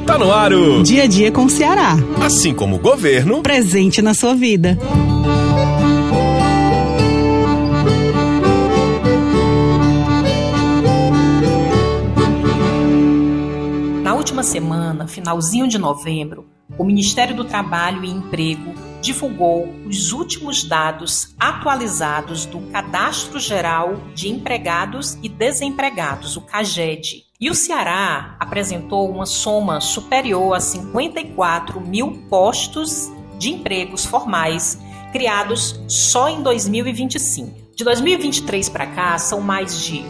Tá no ar o Dia a Dia com o Ceará. Assim como o governo, Presente na sua vida. Na última semana, finalzinho de novembro, o Ministério do Trabalho e Emprego divulgou os últimos dados atualizados do Cadastro Geral de Empregados e Desempregados, o CAGED. E o Ceará apresentou uma soma superior a 54 mil postos de empregos formais criados só em 2025. De 2023 para cá, são mais de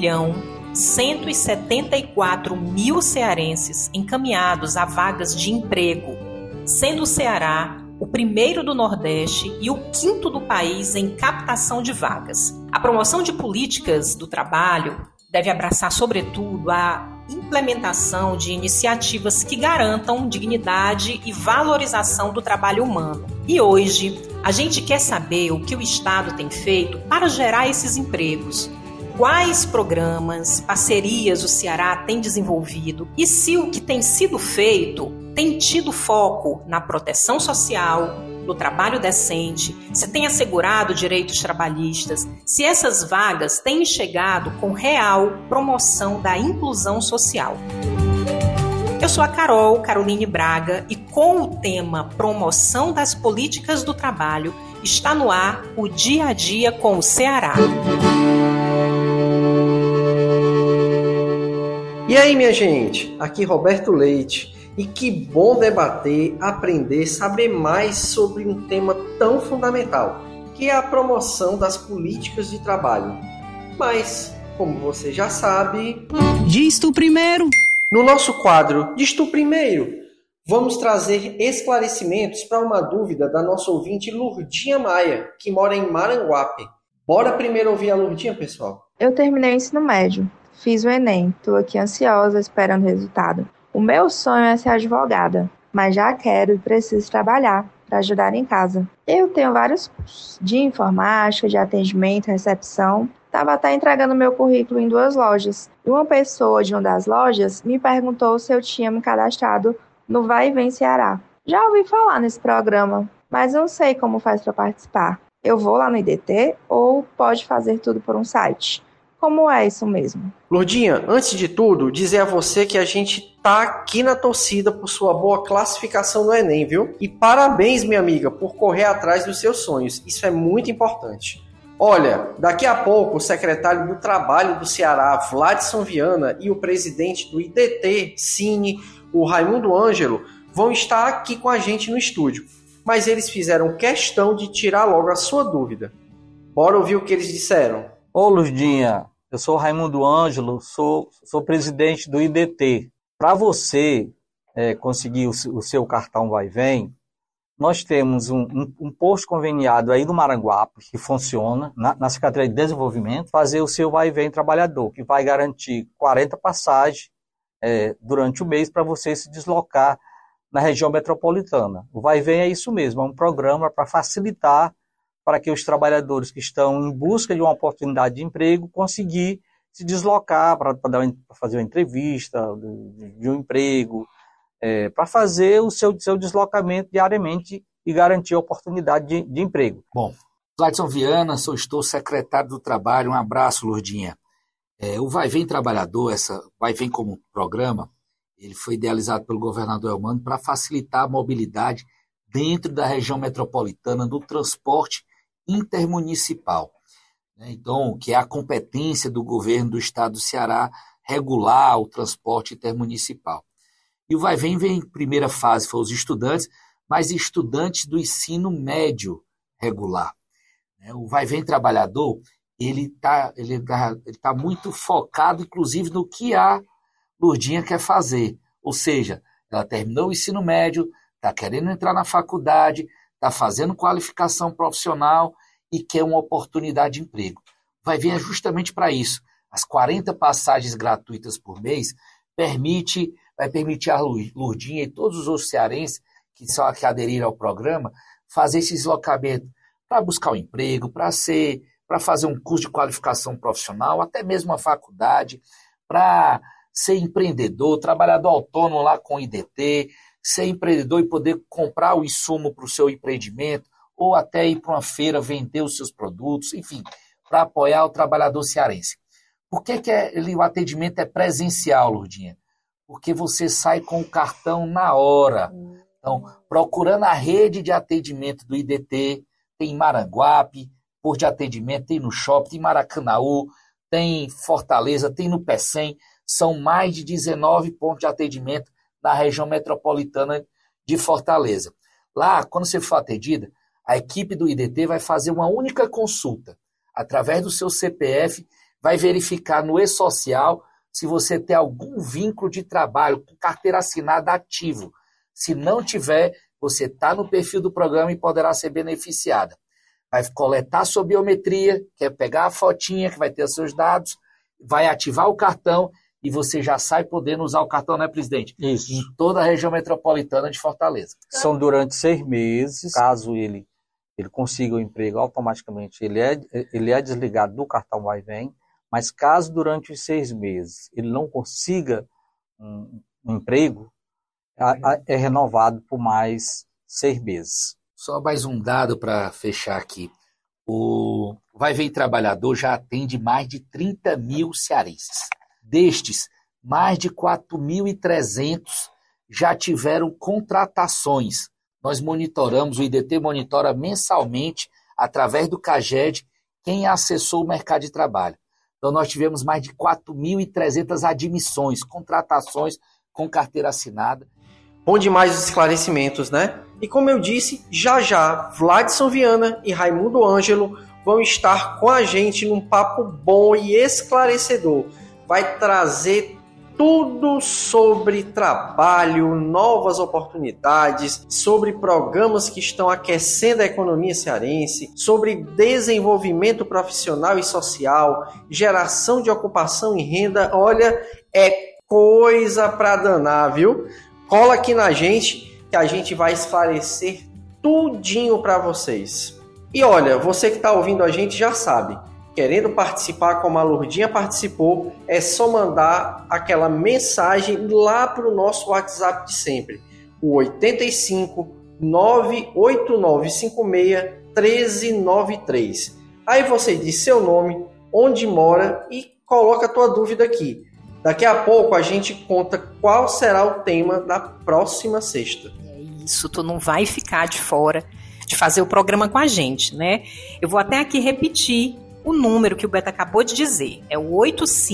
1.174.000 cearenses encaminhados a vagas de emprego, sendo o Ceará o primeiro do Nordeste e o quinto do país em captação de vagas. A promoção de políticas do trabalho deve abraçar, sobretudo, a implementação de iniciativas que garantam dignidade e valorização do trabalho humano. E hoje, a gente quer saber o que o Estado tem feito para gerar esses empregos. Quais programas, parcerias o Ceará tem desenvolvido e se o que tem sido feito tem tido foco na proteção social, no trabalho decente, se tem assegurado direitos trabalhistas, se essas vagas têm chegado com real promoção da inclusão social. Eu sou a Caroline Braga e com o tema Promoção das Políticas do Trabalho está no ar o Dia a Dia com o Ceará. E aí, minha gente, aqui Roberto Leite, e que bom debater, aprender, saber mais sobre um tema tão fundamental, que é a promoção das políticas de trabalho. Mas, como você já sabe... Diz tu primeiro! No nosso quadro Diz tu primeiro, vamos trazer esclarecimentos para uma dúvida da nossa ouvinte Lurdinha Maia, que mora em Maranguape. Bora primeiro ouvir a Lurdinha, pessoal? Eu terminei o ensino médio. Fiz o Enem, estou aqui ansiosa esperando o resultado. O meu sonho é ser advogada, mas já quero e preciso trabalhar para ajudar em casa. Eu tenho vários cursos de informática, de atendimento, recepção. Estava até entregando meu currículo em 2 lojas. E uma pessoa de uma das lojas me perguntou se eu tinha me cadastrado no Vai e Vem Ceará. Já ouvi falar nesse programa, mas não sei como faz para participar. Eu vou lá no IDT ou pode fazer tudo por um site? Como é isso mesmo? Lourdinha, antes de tudo, dizer a você que a gente tá aqui na torcida por sua boa classificação no Enem, viu? E parabéns, minha amiga, por correr atrás dos seus sonhos. Isso é muito importante. Olha, daqui a pouco o secretário do Trabalho do Ceará, Vladson Viana, e o presidente do IDT, Cine, o Raimundo Ângelo, vão estar aqui com a gente no estúdio. Mas eles fizeram questão de tirar logo a sua dúvida. Bora ouvir o que eles disseram. Ô, Lurdinha, eu sou o Raimundo Ângelo, sou presidente do IDT. Para você conseguir o seu cartão Vai e Vem, nós temos um posto conveniado aí no Maranguape, que funciona na Secretaria de Desenvolvimento, fazer o seu Vai e Vem trabalhador, que vai garantir 40 passagens durante o mês para você se deslocar na região metropolitana. O Vai e Vem é isso mesmo, é um programa para facilitar para que os trabalhadores que estão em busca de uma oportunidade de emprego conseguir se deslocar para fazer uma entrevista de um emprego, para fazer o seu deslocamento diariamente e garantir a oportunidade de emprego. Bom, Vladson Viana, estou secretário do Trabalho. Um abraço, Lourdinha. O Vai Vem Trabalhador, Vai Vem como programa, ele foi idealizado pelo governador Elmano para facilitar a mobilidade dentro da região metropolitana do transporte intermunicipal. Então, que é a competência do governo do estado do Ceará regular o transporte intermunicipal. E o Vai Vem em primeira fase foi os estudantes, mas estudantes do ensino médio regular. O Vai Vem Trabalhador, ele tá muito focado, inclusive, no que a Lurdinha quer fazer. Ou seja, ela terminou o ensino médio, está querendo entrar na faculdade, está fazendo qualificação profissional e quer uma oportunidade de emprego. Vai vir justamente para isso. As 40 passagens gratuitas por mês vai permitir a Lurdinha e todos os outros cearenses que aderiram ao programa fazer esse deslocamento para buscar um emprego, para fazer um curso de qualificação profissional, até mesmo uma faculdade, para ser empreendedor, trabalhador autônomo lá com o IDT, ser empreendedor e poder comprar o insumo para o seu empreendimento, ou até ir para uma feira vender os seus produtos, enfim, para apoiar o trabalhador cearense. Por que o atendimento é presencial, Lourdinha? Porque você sai com o cartão na hora. Então, procurando a rede de atendimento do IDT, tem em Maranguape, por de atendimento, tem no shopping, tem em Maracanaú, tem em Fortaleza, tem no Pecém. São mais de 19 pontos de atendimento na região metropolitana de Fortaleza. Lá, quando você for atendida, a equipe do IDT vai fazer uma única consulta. Através do seu CPF, vai verificar no e-social se você tem algum vínculo de trabalho com carteira assinada ativo. Se não tiver, você está no perfil do programa e poderá ser beneficiada. Vai coletar sua biometria, que é pegar a fotinha que vai ter os seus dados, vai ativar o cartão e você já sai podendo usar o cartão, né, presidente? Isso. Em toda a região metropolitana de Fortaleza. São durante 6 meses. Caso ele consiga o emprego, automaticamente ele é desligado do cartão Vai e Vem. Mas caso durante os 6 meses ele não consiga um emprego, é renovado por mais 6 meses. Só mais um dado para fechar aqui. O Vai Vem Trabalhador já atende mais de 30 mil cearenses. Destes, mais de 4.300 já tiveram contratações. Nós monitoramos, o IDT monitora mensalmente, através do CAGED, quem acessou o mercado de trabalho. Então, nós tivemos mais de 4.300 admissões, contratações com carteira assinada. Bom demais os esclarecimentos, né? E como eu disse, já Vladson Viana e Raimundo Ângelo vão estar com a gente num papo bom e esclarecedor. Vai trazer tudo sobre trabalho, novas oportunidades, sobre programas que estão aquecendo a economia cearense, sobre desenvolvimento profissional e social, geração de ocupação e renda. Olha, é coisa para danar, viu? Cola aqui na gente que a gente vai esclarecer tudinho para vocês. E olha, você que está ouvindo a gente já sabe, querendo participar como a Lourdinha participou, é só mandar aquela mensagem lá para o nosso WhatsApp de sempre, o 85 98956 1393. Aí você diz seu nome, onde mora e coloca a tua dúvida aqui. Daqui a pouco a gente conta qual será o tema da próxima sexta. É isso, tu não vai ficar de fora de fazer o programa com a gente, né? Eu vou até aqui repetir o número que o Beto acabou de dizer. É o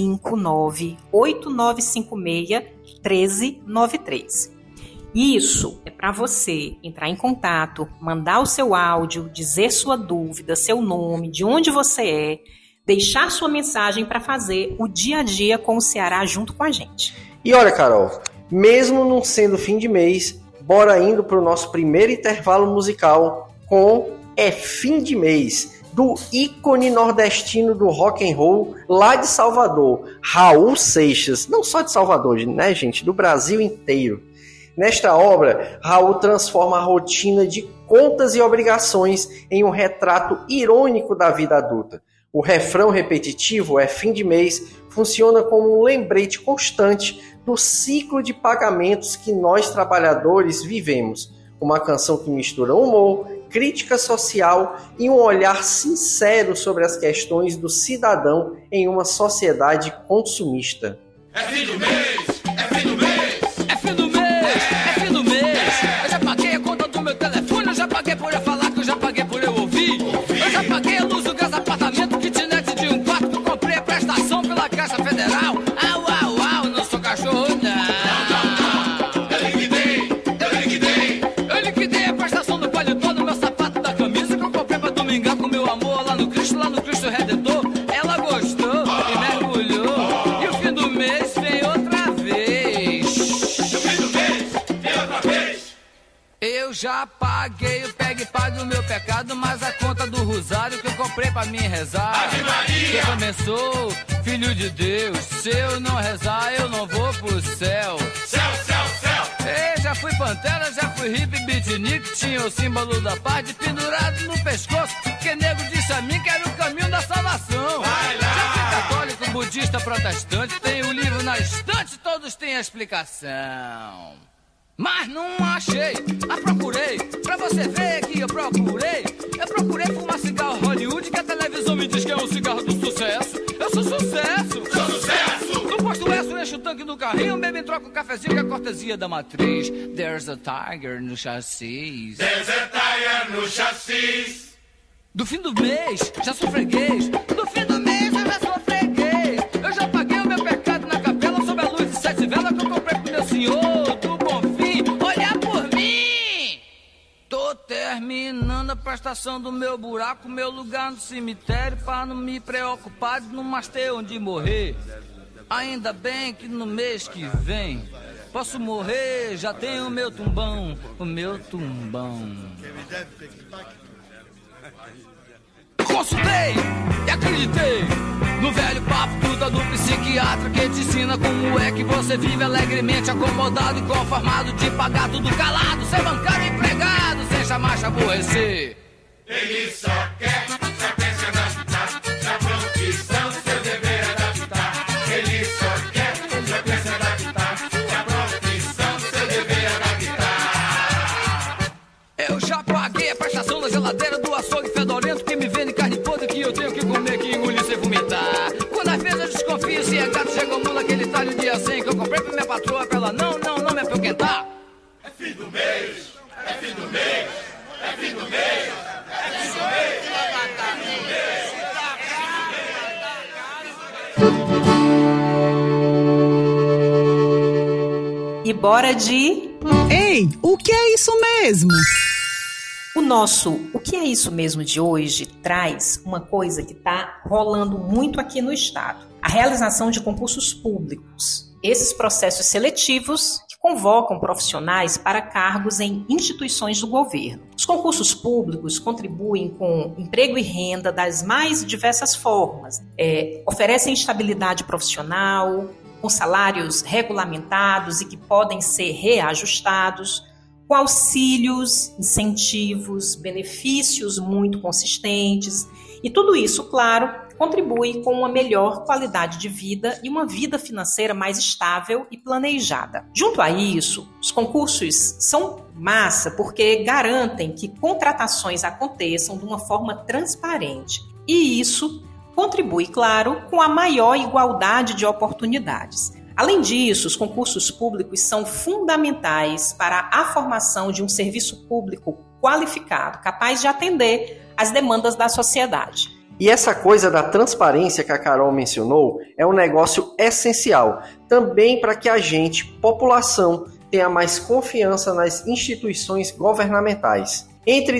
859-8956-1393. Isso é para você entrar em contato, mandar o seu áudio, dizer sua dúvida, seu nome, de onde você é, deixar sua mensagem para fazer o dia a dia com o Ceará junto com a gente. E olha, Carol, mesmo não sendo fim de mês, bora indo para o nosso primeiro intervalo musical com É Fim de Mês, do ícone nordestino do rock and roll lá de Salvador, Raul Seixas. Não só de Salvador, né, gente? Do Brasil inteiro. Nesta obra, Raul transforma a rotina de contas e obrigações em um retrato irônico da vida adulta. O refrão repetitivo, é fim de mês, funciona como um lembrete constante do ciclo de pagamentos que nós trabalhadores vivemos. Uma canção que mistura humor, crítica social e um olhar sincero sobre as questões do cidadão em uma sociedade consumista. É fim do mês! É fim do mês! É fim do mês! É fim do mês! Eu já paguei a conta do meu telefone, eu já paguei por eu falar, que eu já paguei por eu ouvir. Eu já paguei a luz, o gás, apartamento, kitnet de um quarto, que eu comprei a prestação pela Caixa Federal. Au, não sou cachorro, não. Eu liquidei a prestação do paletó, no meu sapato da camisa, que eu comprei pra domingar com meu amor lá no Cristo Redentor. Ela gostou e mergulhou. E o fim do mês vem outra vez. O fim do mês vem outra vez! Eu já paguei o pegue e pague o meu pecado, mas a conta do rosário que eu comprei pra mim rezar. Ave Maria! Eu também sou filho de Deus, se eu não rezar eu não vou pro céu. Céu! Ei, já fui pantera, já fui hippie, beatnik, tinha o símbolo da paz pendurado no pescoço, que nego disse a mim que era o caminho da salvação. Vai lá! Já fui católico, budista, Batista, protestante, tem o livro na estante, todos têm a explicação. Mas não achei, procurei, pra você ver que eu procurei. Eu procurei fumar cigarro Hollywood, que a televisão me diz que é um cigarro do sucesso. Eu sou sucesso! Sou sucesso! No posto Exo, enche o tanque do carrinho, bebe e troca o cafezinho que é a cortesia da matriz. There's a tiger no chassis. There's a tire no chassis. Do fim do mês, já sou freguês. Do fim do mês, eu já sou freguês. Eu já paguei o meu pecado na capela, sob a luz de 7 velas que eu comprei pro meu senhor do Bonfim. Olha por mim! Tô terminando a prestação do meu buraco, meu lugar no cemitério, pra não me preocupar de não mais ter onde morrer. Ainda bem que no mês que vem posso morrer, já tenho o meu tumbão, o meu tumbão. Consultei e acreditei no velho papo puta do psiquiatra que te ensina como é que você vive alegremente acomodado e conformado de pagar tudo calado, sem bancário empregado, sem jamais te aborrecer. Ele só quer se adaptar na profissão, seu dever adaptar. Ele só quer se adaptar na profissão, seu dever adaptar. Eu já paguei a prestação da geladeira, do açougue fedorento que me vende carne podre que eu tenho que comer, que engolir sem vomitar. Quando às vezes eu desconfio se é gato, chegou mula, aquele talho dia 100 que eu comprei pra minha patroa, pra ela não me apoquentar. É fim do mês, é fim do mês, é fim do mês, é fim do mês, E bora de... Ei, o que é isso mesmo? O nosso O que é isso mesmo de hoje traz uma coisa que está rolando muito aqui no estado. A realização de concursos públicos. Esses processos seletivos que convocam profissionais para cargos em instituições do governo. Os concursos públicos contribuem com emprego e renda das mais diversas formas. Oferecem estabilidade profissional, com salários regulamentados e que podem ser reajustados, com auxílios, incentivos, benefícios muito consistentes. E tudo isso, claro, contribui com uma melhor qualidade de vida e uma vida financeira mais estável e planejada. Junto a isso, os concursos são massa porque garantem que contratações aconteçam de uma forma transparente. E isso contribui, claro, com a maior igualdade de oportunidades. Além disso, os concursos públicos são fundamentais para a formação de um serviço público qualificado, capaz de atender às demandas da sociedade. E essa coisa da transparência que a Carol mencionou é um negócio essencial, também para que a gente, população, tenha mais confiança nas instituições governamentais. Entre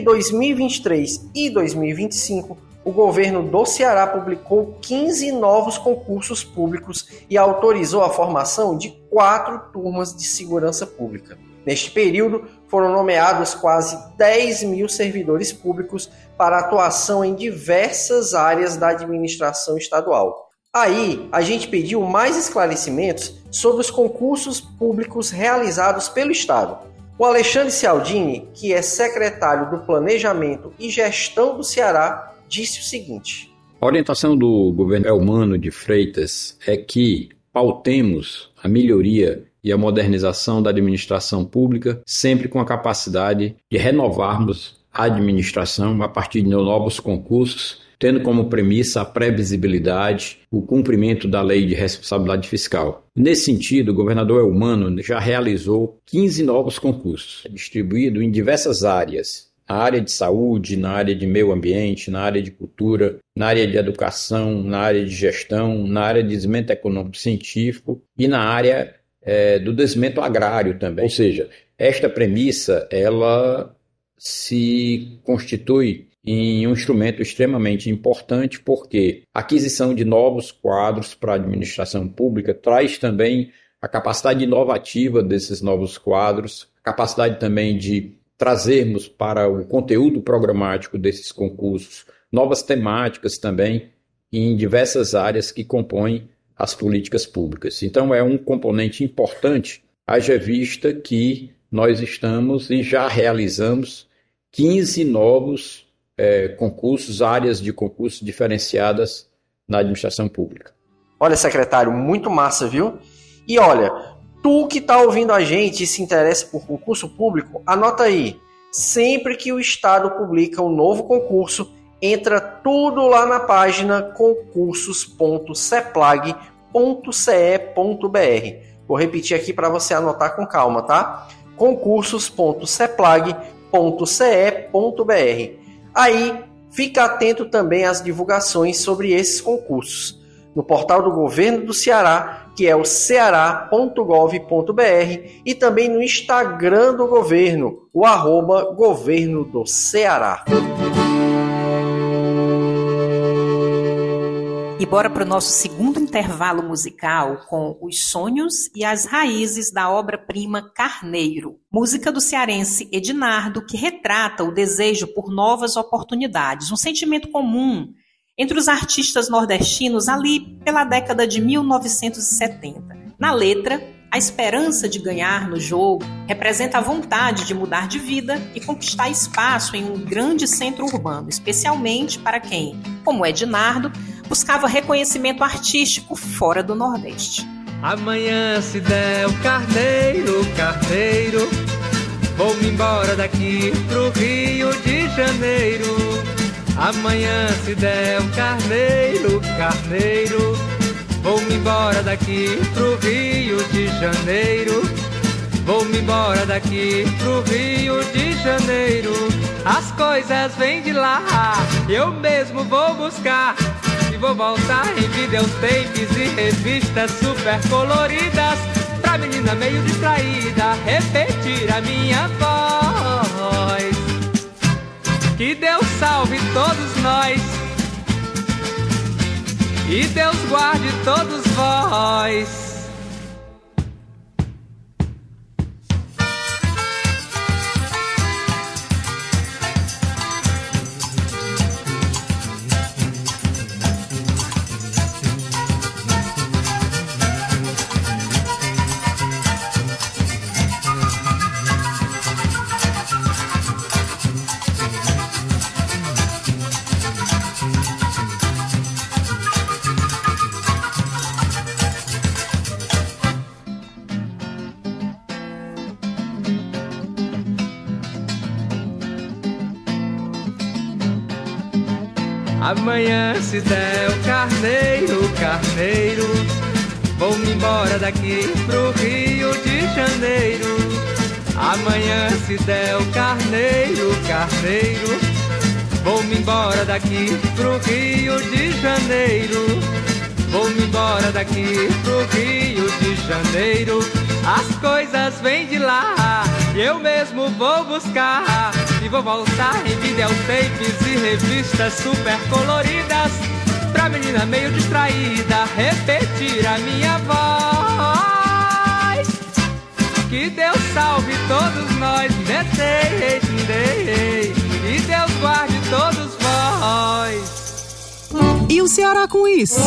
2023 e 2025, o governo do Ceará publicou 15 novos concursos públicos e autorizou a formação de 4 turmas de segurança pública. Neste período, foram nomeados quase 10 mil servidores públicos para atuação em diversas áreas da administração estadual. Aí, a gente pediu mais esclarecimentos sobre os concursos públicos realizados pelo Estado. O Alexandre Cialdini, que é secretário do Planejamento e Gestão do Ceará, disse o seguinte: a orientação do governo Elmano de Freitas é que pautemos a melhoria e a modernização da administração pública, sempre com a capacidade de renovarmos a administração a partir de novos concursos, tendo como premissa a previsibilidade, o cumprimento da lei de responsabilidade fiscal. Nesse sentido, o governador Elmano já realizou 15 novos concursos, distribuídos em diversas áreas: na área de saúde, na área de meio ambiente, na área de cultura, na área de educação, na área de gestão, na área de desenvolvimento econômico-científico e na área do desenvolvimento agrário também. Ou seja, esta premissa ela se constitui em um instrumento extremamente importante porque a aquisição de novos quadros para a administração pública traz também a capacidade inovativa desses novos quadros, a capacidade também de trazermos para o conteúdo programático desses concursos novas temáticas também em diversas áreas que compõem as políticas públicas. Então é um componente importante, haja vista que nós estamos e já realizamos 15 novos concursos, áreas de concursos diferenciadas na administração pública. Olha, secretário, muito massa, viu? E olha, tu que tá ouvindo a gente e se interessa por concurso público, anota aí. Sempre que o Estado publica um novo concurso, entra tudo lá na página concursos.ceplag.ce.br. Vou repetir aqui para você anotar com calma, tá? concursos.ceplag.ce.br. Aí, fica atento também às divulgações sobre esses concursos no portal do Governo do Ceará, que é o ceará.gov.br, e também no Instagram do governo, o @Governo do Ceará. E bora para o nosso segundo intervalo musical com Os Sonhos e as Raízes da obra-prima Carneiro, música do cearense Ednardo, que retrata o desejo por novas oportunidades, um sentimento comum entre os artistas nordestinos ali pela década de 1970. Na letra, a esperança de ganhar no jogo representa a vontade de mudar de vida e conquistar espaço em um grande centro urbano, especialmente para quem, como Ednardo, buscava reconhecimento artístico fora do Nordeste. Amanhã se der o carneiro, carneiro, vou-me embora daqui pro Rio de Janeiro. Amanhã se der o carneiro, carneiro, vou-me embora daqui pro Rio de Janeiro. Vou-me embora daqui pro Rio de Janeiro. As coisas vêm de lá, eu mesmo vou buscar. E vou voltar em videotapes e revistas super coloridas, pra menina meio distraída repetir a minha voz. Que Deus salve todos nós e Deus guarde todos vós. Amanhã se der o carneiro, carneiro, vou-me embora daqui pro Rio de Janeiro. Amanhã se der o carneiro, carneiro, vou-me embora daqui pro Rio de Janeiro. Vou-me embora daqui pro Rio de Janeiro. As coisas vêm de lá, eu mesmo vou buscar. E vou voltar em videotapes e revistas super coloridas, pra menina meio distraída repetir a minha voz. Que Deus salve todos nós, e Deus guarde todos vós. E o Ceará com isso?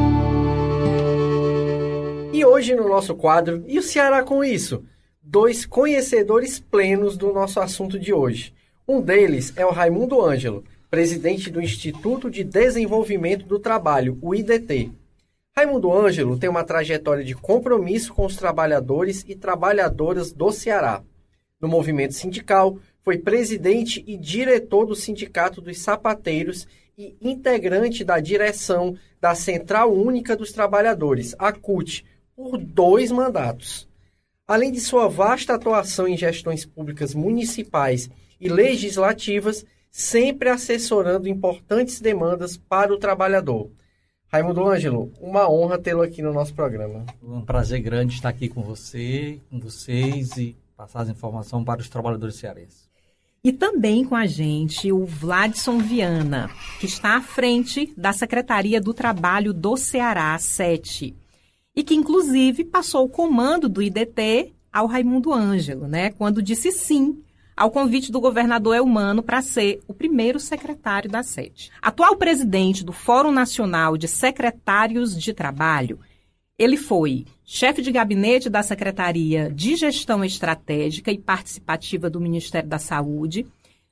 E hoje no nosso quadro, e o Ceará com isso? 2 conhecedores plenos do nosso assunto de hoje. Um deles é o Raimundo Ângelo, presidente do Instituto de Desenvolvimento do Trabalho, o IDT. Raimundo Ângelo tem uma trajetória de compromisso com os trabalhadores e trabalhadoras do Ceará. No movimento sindical, foi presidente e diretor do Sindicato dos Sapateiros e integrante da direção da Central Única dos Trabalhadores, a CUT, por 2 mandatos. Além de sua vasta atuação em gestões públicas municipais e legislativas, sempre assessorando importantes demandas para o trabalhador. Raimundo Ângelo, uma honra tê-lo aqui no nosso programa. Um prazer grande estar aqui com você, com vocês e passar as informações para os trabalhadores cearenses. E também com a gente o Vladson Viana, que está à frente da Secretaria do Trabalho do Ceará, 7, e que inclusive passou o comando do IDT ao Raimundo Ângelo, né, quando disse sim ao convite do governador Eumano para ser o primeiro secretário da 7. Atual presidente do Fórum Nacional de Secretários de Trabalho, ele foi chefe de gabinete da Secretaria de Gestão Estratégica e Participativa do Ministério da Saúde,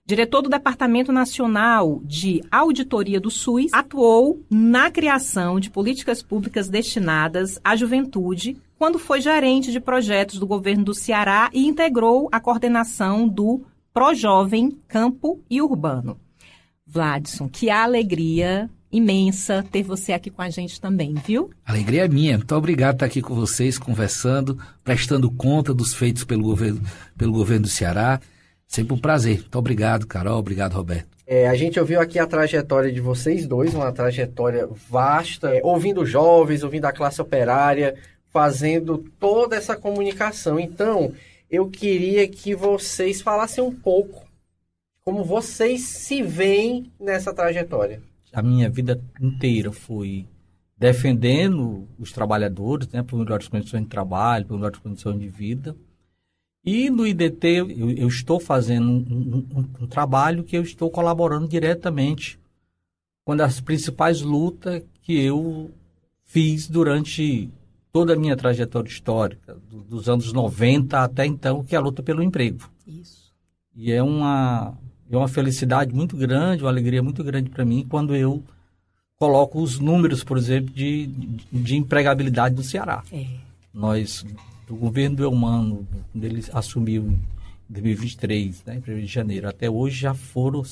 Diretor do Departamento Nacional de Auditoria do SUS, atuou na criação de políticas públicas destinadas à juventude, quando foi gerente de projetos do governo do Ceará e integrou a coordenação do Projovem Campo e Urbano. Vladson, que alegria imensa ter você aqui com a gente também, viu? Alegria é minha. Muito obrigado por estar aqui com vocês, conversando, prestando conta dos feitos pelo governo do Ceará. Sempre um prazer. Muito obrigado, Carol. Obrigado, Roberto. A gente ouviu aqui a trajetória de vocês dois, uma trajetória vasta, ouvindo jovens, ouvindo a classe operária, fazendo toda essa comunicação. Então, eu queria que vocês falassem um pouco como vocês se veem nessa trajetória. A minha vida inteira foi defendendo os trabalhadores, né, por melhores condições de trabalho, por melhores condições de vida. E no IDT eu estou fazendo um trabalho que eu estou colaborando diretamente com as principais lutas que eu fiz durante toda a minha trajetória histórica, dos anos 90 até então, que é a luta pelo emprego. Isso. E é uma felicidade muito grande, uma alegria muito grande para mim quando eu coloco os números, por exemplo, de empregabilidade do Ceará. Nós, do governo do Eumano, quando ele assumiu em 2023, né, em 1º de janeiro, até hoje já foram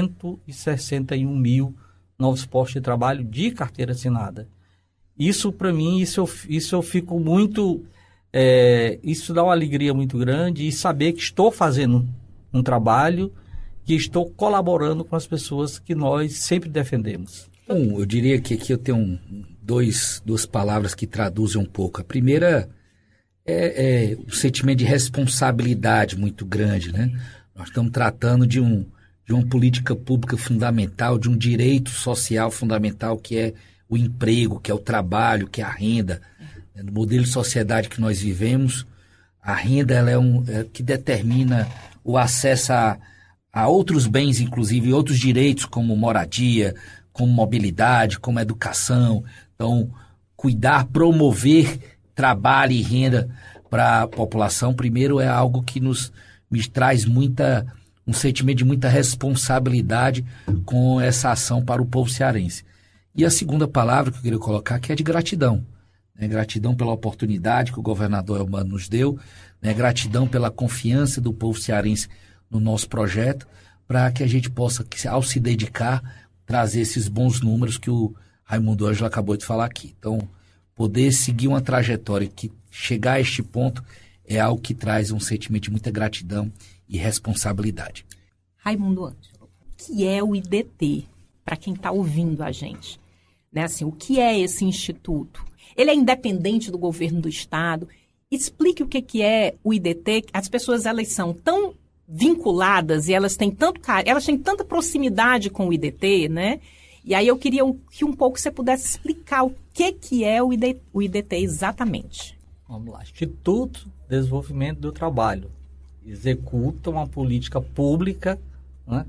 161 mil novos postos de trabalho de carteira assinada. Isso, para mim, isso eu fico muito... isso dá uma alegria muito grande, e saber que estou fazendo um trabalho, que estou colaborando com as pessoas que nós sempre defendemos. Bom, eu diria que aqui eu tenho duas palavras que traduzem um pouco. A primeira é um sentimento de responsabilidade muito grande, né? Nós estamos tratando de uma política pública fundamental, de um direito social fundamental, que é o emprego, que é o trabalho, que é a renda. No modelo de sociedade que nós vivemos, a renda ela é que determina o acesso a outros bens, inclusive outros direitos, como moradia, como mobilidade, como educação. Então, cuidar, promover trabalho e renda para a população, primeiro, é algo que me traz um sentimento de muita responsabilidade com essa ação para o povo cearense. E a segunda palavra que eu queria colocar, que é de gratidão. Gratidão pela oportunidade que o governador Eumano nos deu, gratidão pela confiança do povo cearense no nosso projeto, para que a gente possa, ao se dedicar, trazer esses bons números que o Raimundo Ângelo acabou de falar aqui. Então, poder seguir uma trajetória que chegar a este ponto é algo que traz um sentimento de muita gratidão e responsabilidade. Raimundo Ângelo, o que é o IDT? Para quem está ouvindo a gente, né? Assim, o que é esse instituto? Ele é independente do governo do estado? Explique o que é o IDT. As pessoas, elas são tão vinculadas e elas têm tanta proximidade com o IDT, né? E aí eu queria que um pouco você pudesse explicar o que é o IDT exatamente. Vamos lá. Instituto de Desenvolvimento do Trabalho executa uma política pública, né,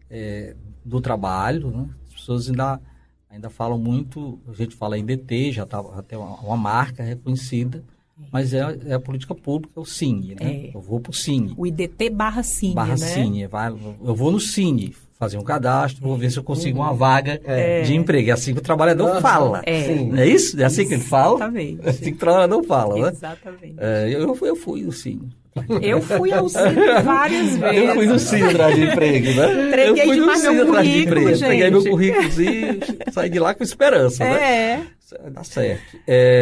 do trabalho, né? As pessoas ainda falam muito, a gente fala em IDT, já está até uma marca reconhecida, mas é a política pública, o Cine, né? Eu vou para o Cine. O IDT / Cine, né? Cine. Eu vou no Cine fazer um cadastro, vou ver se eu consigo uma vaga de emprego. É assim que o trabalhar fala. Não é isso? É assim que ele fala? Exatamente. É assim que o trabalhador fala, né? Exatamente. Eu fui no Cine. Eu fui ao Cine várias vezes. Eu fui no Cine atrás de emprego, né? Entreguei eu fui no Cine atrás de emprego. Gente. Peguei meu currículozinho, saí de lá com esperança, né? Dá certo.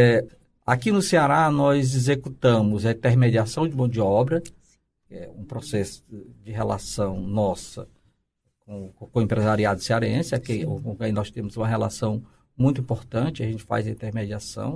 Aqui no Ceará, nós executamos a intermediação de mão de obra, que é um processo de relação nossa com o empresariado cearense. Aqui nós temos uma relação muito importante, a gente faz a intermediação,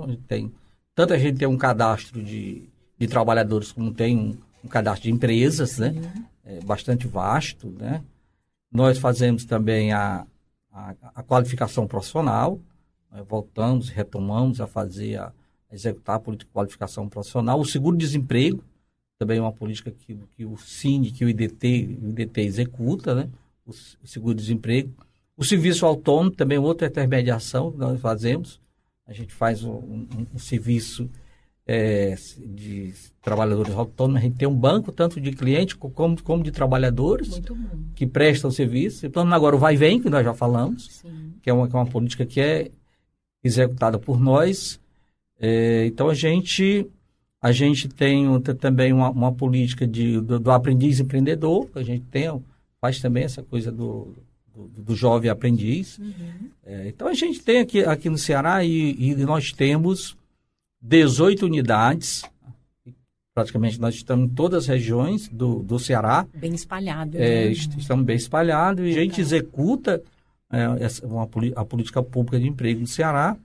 a gente tem um cadastro de trabalhadores, como tem um cadastro de empresas, né? Bastante vasto, né? Nós fazemos também a qualificação profissional, voltamos, retomamos a executar a política de qualificação profissional. O seguro-desemprego também é uma política que o Cine, que o IDT executa, né? O seguro-desemprego. O serviço autônomo também é outra intermediação que nós fazemos. A gente faz um serviço de trabalhadores autônomos, a gente tem um banco tanto de clientes como de trabalhadores que prestam serviço. Então, agora o Vai Vem, que nós já falamos, que é uma política que é executada por nós. Então, a gente tem também uma política do aprendiz empreendedor, que a gente faz também essa coisa do jovem aprendiz. Então, a gente tem aqui no Ceará e nós temos 18 unidades, praticamente nós estamos em todas as regiões do Ceará. Bem espalhado. Estamos bem espalhados e a gente executa a política pública de emprego no Ceará.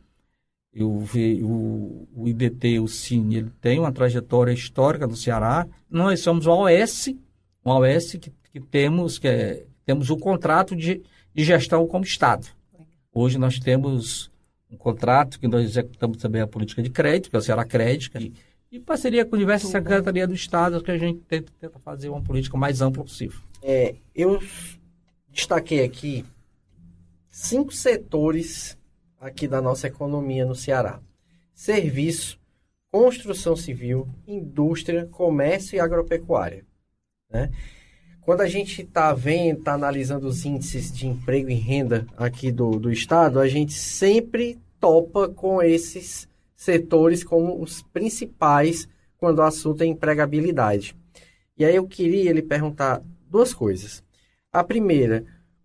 O IDT, o Cine, ele tem uma trajetória histórica no Ceará. Nós somos uma OS que temos o contrato de gestão como Estado. Hoje nós temos um contrato que nós executamos também a política de crédito, que é o Ceará Crédito, e parceria com diversas secretarias do Estado, que a gente tenta fazer uma política mais ampla possível. Eu destaquei aqui 5 setores aqui da nossa economia no Ceará: serviço, construção civil, indústria, comércio e agropecuária, né? Quando a gente está analisando os índices de emprego e renda aqui do Estado, a gente sempre topa com esses setores como os principais quando o assunto é empregabilidade. E aí eu queria lhe perguntar 2 coisas. A primeira,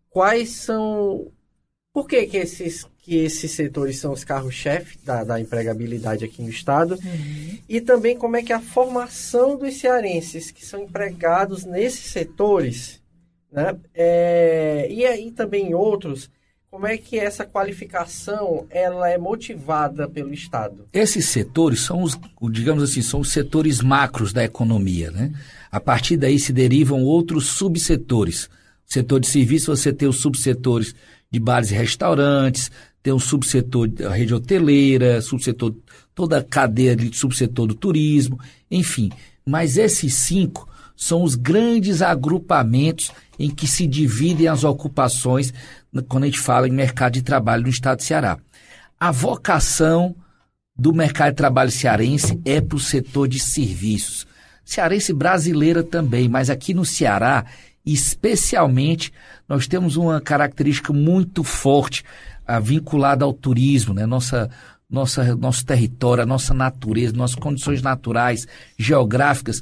por que esses setores são os carros-chefe da empregabilidade aqui no Estado? E também como é que a formação dos cearenses que são empregados nesses setores, né? E aí também em outros, como é que essa qualificação ela é motivada pelo Estado? Esses setores são são os setores macros da economia, né? A partir daí se derivam outros subsetores. No setor de serviço você tem os subsetores de bares e restaurantes, tem um subsetor da rede hoteleira, toda a cadeia de subsetor do turismo, enfim. Mas esses 5 são os grandes agrupamentos em que se dividem as ocupações quando a gente fala em mercado de trabalho no estado de Ceará. A vocação do mercado de trabalho cearense é para o setor de serviços. Cearense brasileira também, mas aqui no Ceará, especialmente, nós temos uma característica muito forte vinculada ao turismo, né? Nosso território, a nossa natureza, nossas condições naturais, geográficas,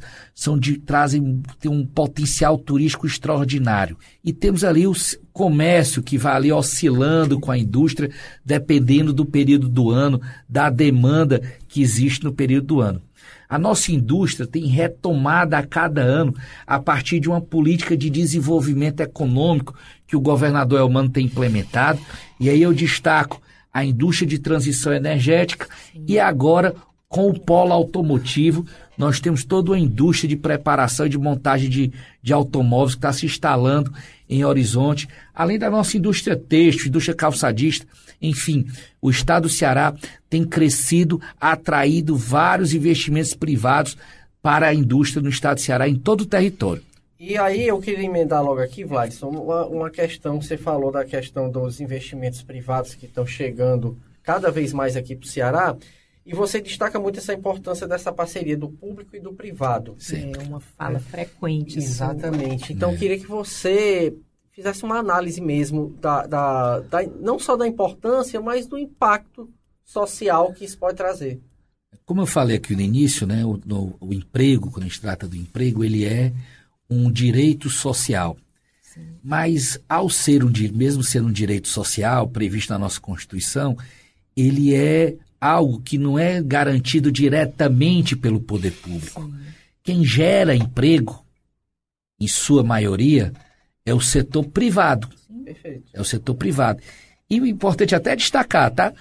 têm um potencial turístico extraordinário. E temos ali o comércio que vai ali oscilando com a indústria, dependendo do período do ano, da demanda que existe no período do ano. A nossa indústria tem retomada a cada ano a partir de uma política de desenvolvimento econômico que o governador Elmano tem implementado. E aí eu destaco a indústria de transição energética e agora com o polo automotivo nós temos toda uma indústria de preparação e de montagem de automóveis que está se instalando em Horizonte, além da nossa indústria têxtil, indústria calçadista. Enfim, o estado do Ceará tem crescido, atraído vários investimentos privados para a indústria no estado do Ceará, em todo o território. E aí eu queria emendar logo aqui, Vladson, uma questão, você falou da questão dos investimentos privados que estão chegando cada vez mais aqui para o Ceará, e você destaca muito essa importância dessa parceria do público e do privado. É uma fala frequente. Exatamente. Então eu queria que você fizesse uma análise mesmo não só da importância, mas do impacto social que isso pode trazer. Como eu falei aqui no início, né, o emprego, quando a gente trata do emprego, ele é um direito social. Sim. Mas ao ser mesmo sendo um direito social previsto na nossa Constituição, ele é algo que não é garantido diretamente pelo poder público. Sim. Quem gera emprego, em sua maioria, é o setor privado. Sim, perfeito. É o setor privado. E o importante até destacar, tá?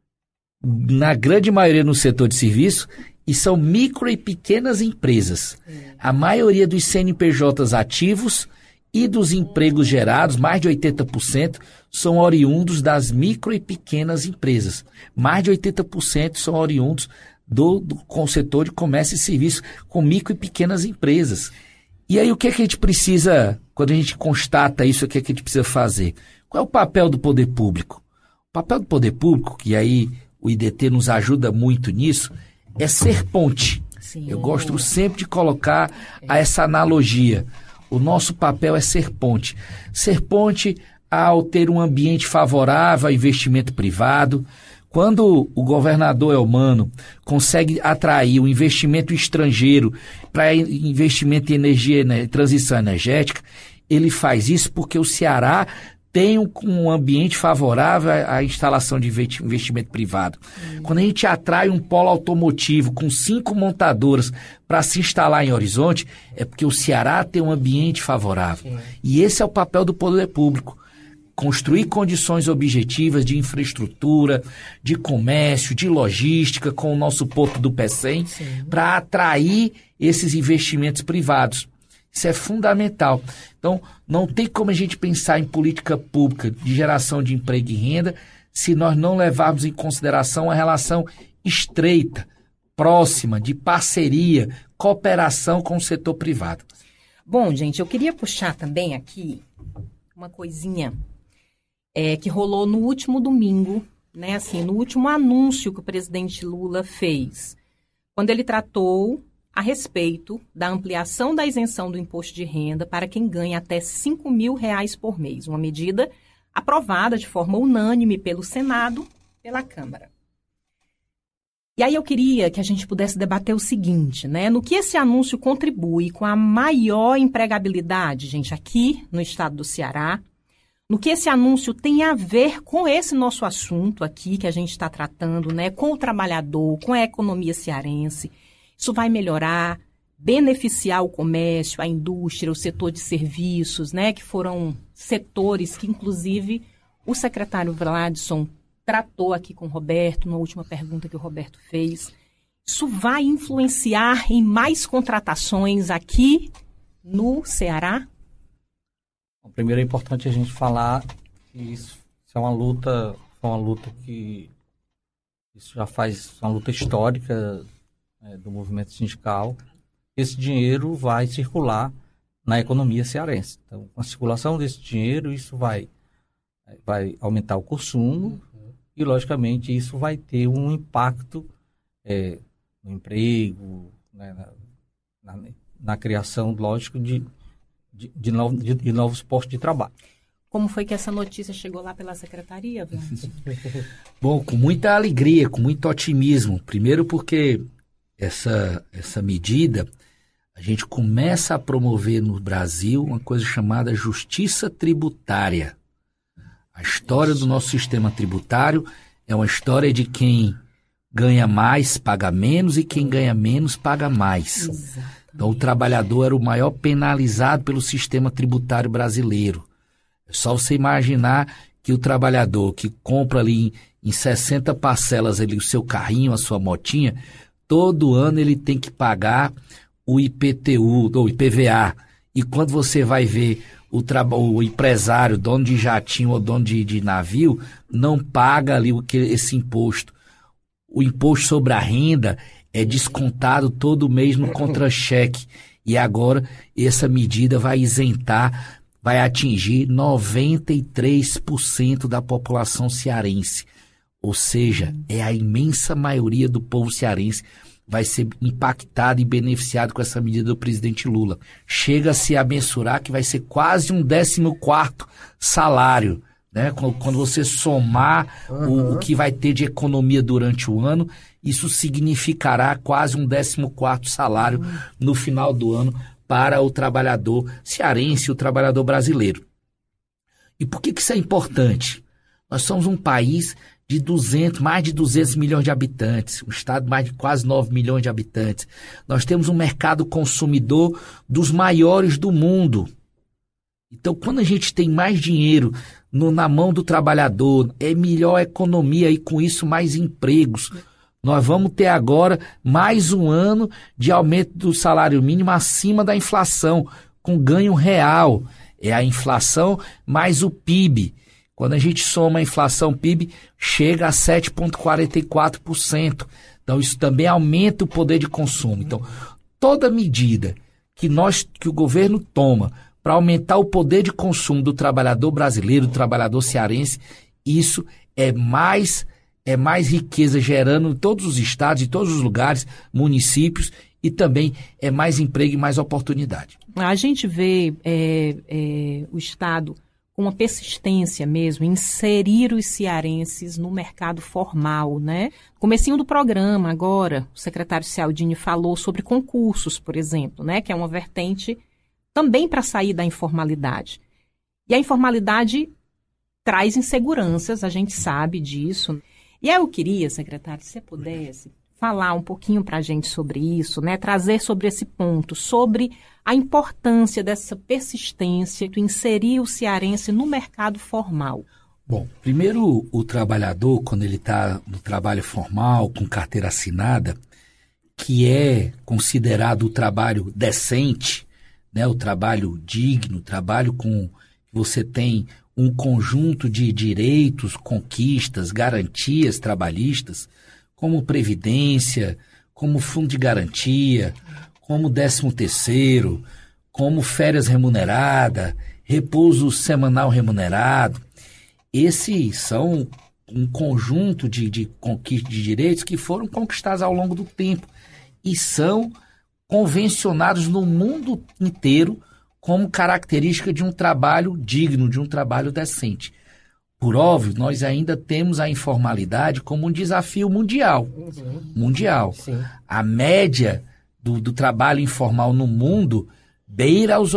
Na grande maioria no setor de serviço, e são micro e pequenas empresas. A maioria dos CNPJs ativos e dos empregos gerados, mais de 80%, são oriundos das micro e pequenas empresas. Mais de 80% são oriundos do setor de comércio e serviço com micro e pequenas empresas. E aí o que é que a gente precisa, quando a gente constata isso, o que é que a gente precisa fazer? Qual é o papel do poder público? O papel do poder público, que aí o IDT nos ajuda muito nisso, é ser ponte. Sim. Eu gosto sempre de colocar essa analogia. O nosso papel é ser ponte. Ser ponte ao ter um ambiente favorável ao investimento privado. Quando o governador Elmano consegue atrair o investimento estrangeiro para investimento em energia, transição energética, ele faz isso porque o Ceará tem um ambiente favorável à instalação de investimento privado. Quando a gente atrai um polo automotivo com 5 montadoras para se instalar em Horizonte, é porque o Ceará tem um ambiente favorável. E esse é o papel do poder público. Construir condições objetivas de infraestrutura, de comércio, de logística, com o nosso Porto do Pecém, para atrair esses investimentos privados. Isso é fundamental. Então, não tem como a gente pensar em política pública de geração de emprego e renda se nós não levarmos em consideração a relação estreita, próxima, de parceria, cooperação com o setor privado. Bom, gente, eu queria puxar também aqui uma coisinha que rolou no último domingo, né? Assim, no último anúncio que o presidente Lula fez, quando ele tratou a respeito da ampliação da isenção do imposto de renda para quem ganha até R$5.000 por mês, uma medida aprovada de forma unânime pelo Senado e pela Câmara. E aí eu queria que a gente pudesse debater o seguinte, né? No que esse anúncio contribui com a maior empregabilidade, gente, aqui no estado do Ceará, no que esse anúncio tem a ver com esse nosso assunto aqui que a gente está tratando, né? Com o trabalhador, com a economia cearense. Isso vai melhorar, beneficiar o comércio, a indústria, o setor de serviços, né, que foram setores que, inclusive, o secretário Vladson tratou aqui com o Roberto, na última pergunta que o Roberto fez. Isso vai influenciar em mais contratações aqui no Ceará? Bom, primeiro é importante a gente falar que isso é uma luta que isso já faz uma luta histórica do movimento sindical. Esse dinheiro vai circular na economia cearense. Então, com a circulação desse dinheiro, isso vai aumentar o consumo e, logicamente, isso vai ter um impacto no emprego, né, na criação, lógico, de novos postos de trabalho. Como foi que essa notícia chegou lá pela secretaria, Vlad? Bom, com muita alegria, com muito otimismo. Primeiro porque essa medida, a gente começa a promover no Brasil uma coisa chamada justiça tributária. A história do nosso sistema tributário é uma história de quem ganha mais paga menos e quem ganha menos paga mais. Exatamente. Então o trabalhador era o maior penalizado pelo sistema tributário brasileiro. É só você imaginar que o trabalhador que compra ali em 60 parcelas ali o seu carrinho, a sua motinha, todo ano ele tem que pagar o IPTU, ou IPVA. E quando você vai ver o empresário, dono de jatinho ou dono de navio, não paga ali esse imposto. O imposto sobre a renda é descontado todo mês no contra-cheque. E agora essa medida vai isentar, vai atingir 93% da população cearense. Ou seja, é a imensa maioria do povo cearense vai ser impactado e beneficiado com essa medida do presidente Lula. Chega-se a mensurar que vai ser quase um 14º salário, né? Quando você somar o que vai ter de economia durante o ano, isso significará quase um 14º salário no final do ano para o trabalhador cearense e o trabalhador brasileiro. E por que isso é importante? Nós somos um país de mais de 200 milhões de habitantes, um estado de mais de quase 9 milhões de habitantes. Nós temos um mercado consumidor dos maiores do mundo. Então, quando a gente tem mais dinheiro na mão do trabalhador, é melhor a economia e, com isso, mais empregos. Nós vamos ter agora mais um ano de aumento do salário mínimo acima da inflação, com ganho real. É a inflação mais o PIB. Quando a gente soma a inflação PIB, chega a 7,44%. Então, isso também aumenta o poder de consumo. Então, toda medida que o governo toma para aumentar o poder de consumo do trabalhador brasileiro, do trabalhador cearense, isso é mais é mais riqueza gerando em todos os estados, em todos os lugares, municípios, e também é mais emprego e mais oportunidade. A gente vê o Estado com uma persistência mesmo em inserir os cearenses no mercado formal, né? Comecinho do programa agora, o secretário Cialdini falou sobre concursos, por exemplo, né? Que é uma vertente também para sair da informalidade. E a informalidade traz inseguranças, a gente sabe disso. E aí eu queria, secretário, se você pudesse falar um pouquinho para a gente sobre isso, né? Trazer sobre esse ponto, sobre a importância dessa persistência de inserir o cearense no mercado formal. Bom, primeiro o trabalhador, quando ele está no trabalho formal, com carteira assinada, que é considerado o trabalho decente, né? O trabalho digno, o trabalho com que você tem um conjunto de direitos, conquistas, garantias trabalhistas, como previdência, como fundo de garantia, como 13º, como férias remunerada, repouso semanal remunerado. Esses são um conjunto de conquistas de direitos que foram conquistados ao longo do tempo e são convencionados no mundo inteiro como característica de um trabalho digno, de um trabalho decente. Por óbvio, nós ainda temos a informalidade como um desafio mundial. Mundial. Sim. A média do trabalho informal no mundo beira aos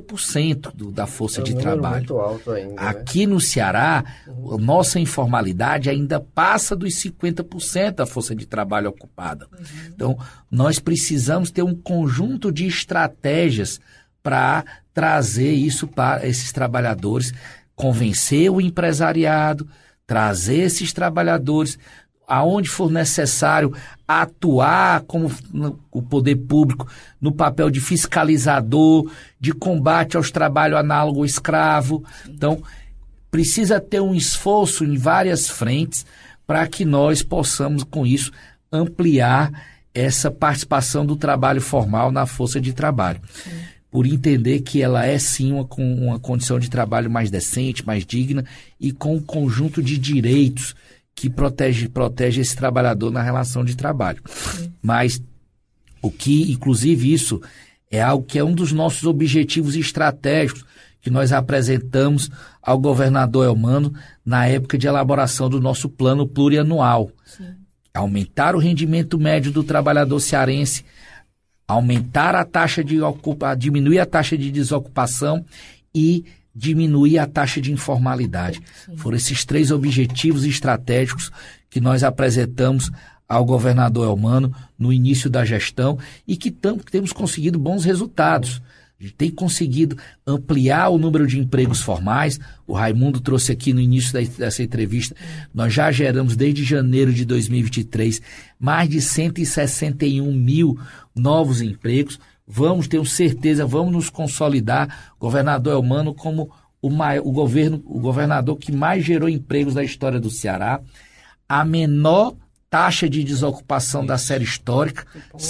80% da força de trabalho. Muito alto ainda, Aqui no Ceará, a nossa informalidade ainda passa dos 50% da força de trabalho ocupada. Então, nós precisamos ter um conjunto de estratégias para trazer isso para esses trabalhadores, convencer o empresariado, trazer esses trabalhadores, aonde for necessário, atuar como o poder público no papel de fiscalizador, de combate aos trabalhos análogo ao escravo. Então, precisa ter um esforço em várias frentes para que nós possamos, com isso, ampliar essa participação do trabalho formal na força de trabalho. Por entender que ela é sim uma condição de trabalho mais decente, mais digna e com um conjunto de direitos que protege esse trabalhador na relação de trabalho. Mas o que, inclusive, isso é algo que é um dos nossos objetivos estratégicos que nós apresentamos ao governador Elmano na época de elaboração do nosso plano plurianual. Aumentar o rendimento médio do trabalhador cearense, aumentar a taxa diminuir a taxa de desocupação e diminuir a taxa de informalidade. Foram esses 3 objetivos estratégicos que nós apresentamos ao governador Elmano no início da gestão e que temos conseguido bons resultados. A gente tem conseguido ampliar o número de empregos formais. O Raimundo trouxe aqui no início dessa entrevista. Nós já geramos, desde janeiro de 2023, mais de 161 mil novos empregos. Tenho certeza, vamos nos consolidar. O governador Elmano como o governador que mais gerou empregos da história do Ceará. A menor taxa de desocupação da série histórica,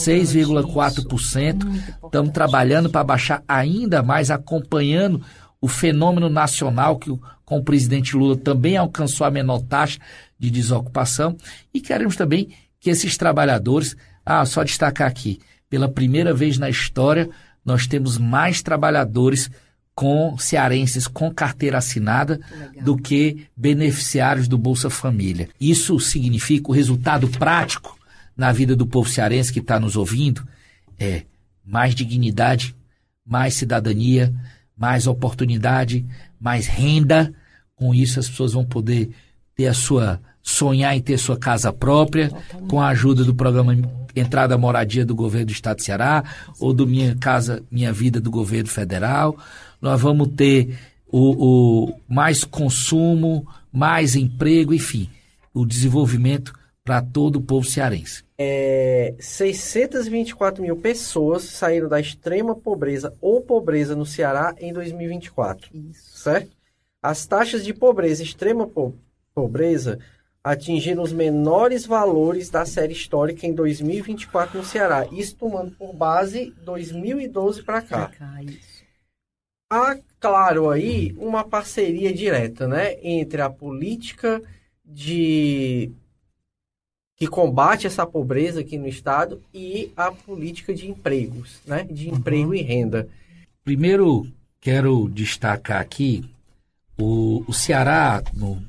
6,4%. Estamos trabalhando para baixar ainda mais, acompanhando o fenômeno nacional que com o presidente Lula também alcançou a menor taxa de desocupação. E queremos também que esses trabalhadores, só destacar aqui, pela primeira vez na história, nós temos mais trabalhadores cearenses com carteira assinada do que beneficiários do Bolsa Família. Isso significa o resultado prático na vida do povo cearense que está nos ouvindo é mais dignidade, mais cidadania, mais oportunidade, mais renda. Com isso as pessoas vão poder sonhar em ter sua casa própria, com a ajuda do programa Entrada Moradia do governo do Estado de Ceará ou do Minha Casa Minha Vida do governo federal. Nós vamos ter o mais consumo, mais emprego, enfim, o desenvolvimento para todo o povo cearense. 624 mil pessoas saíram da extrema pobreza ou pobreza no Ceará em 2024. Isso. Certo? As taxas de pobreza e extrema pobreza atingiram os menores valores da série histórica em 2024 no Ceará. Isso tomando por base 2012 para cá. Há, claro, aí uma parceria direta, né, entre a política de que combate essa pobreza aqui no estado e a política de empregos, né? De emprego e renda. Primeiro, quero destacar aqui o Ceará,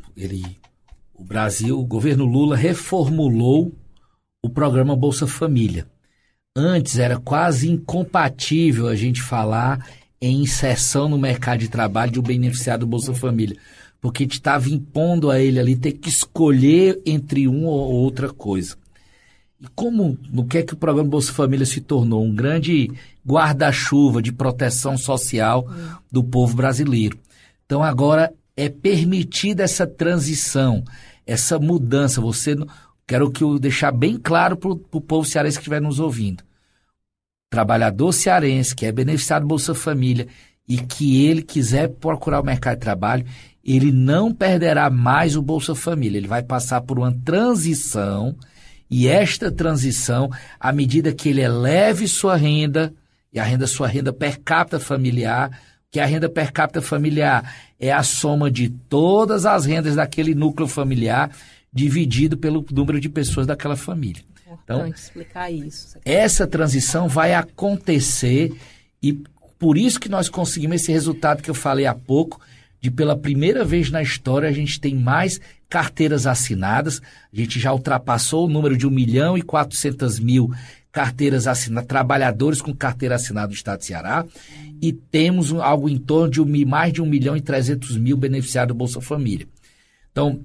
o Brasil, o governo Lula reformulou o programa Bolsa Família. Antes era quase incompatível a gente falar em inserção no mercado de trabalho de um beneficiário do Bolsa Família, porque a gente estava impondo a ele ali ter que escolher entre uma ou outra coisa. E no que é que o programa Bolsa Família se tornou? Um grande guarda-chuva de proteção social do povo brasileiro. Então agora é permitida essa transição, essa mudança. Quero deixar bem claro para o povo cearense que estiver nos ouvindo. Trabalhador cearense que é beneficiário do Bolsa Família e que ele quiser procurar o mercado de trabalho, ele não perderá mais o Bolsa Família. Ele vai passar por uma transição, e esta transição, à medida que ele eleve sua renda, e sua renda per capita familiar, que a renda per capita familiar é a soma de todas as rendas daquele núcleo familiar, dividido pelo número de pessoas daquela família. Então, explicar isso. Essa transição vai acontecer e por isso que nós conseguimos esse resultado que eu falei há pouco, de pela primeira vez na história a gente tem mais carteiras assinadas, a gente já ultrapassou o número de 1.400.000 carteiras assinadas, trabalhadores com carteira assinada no estado de Ceará, e temos algo em torno de mais de 1.300.000 beneficiários do Bolsa Família. Então,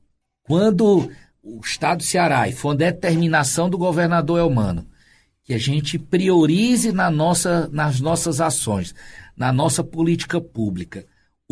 quando o estado do Ceará, e foi uma determinação do governador Elmano, que a gente priorize nas nossas ações, na nossa política pública,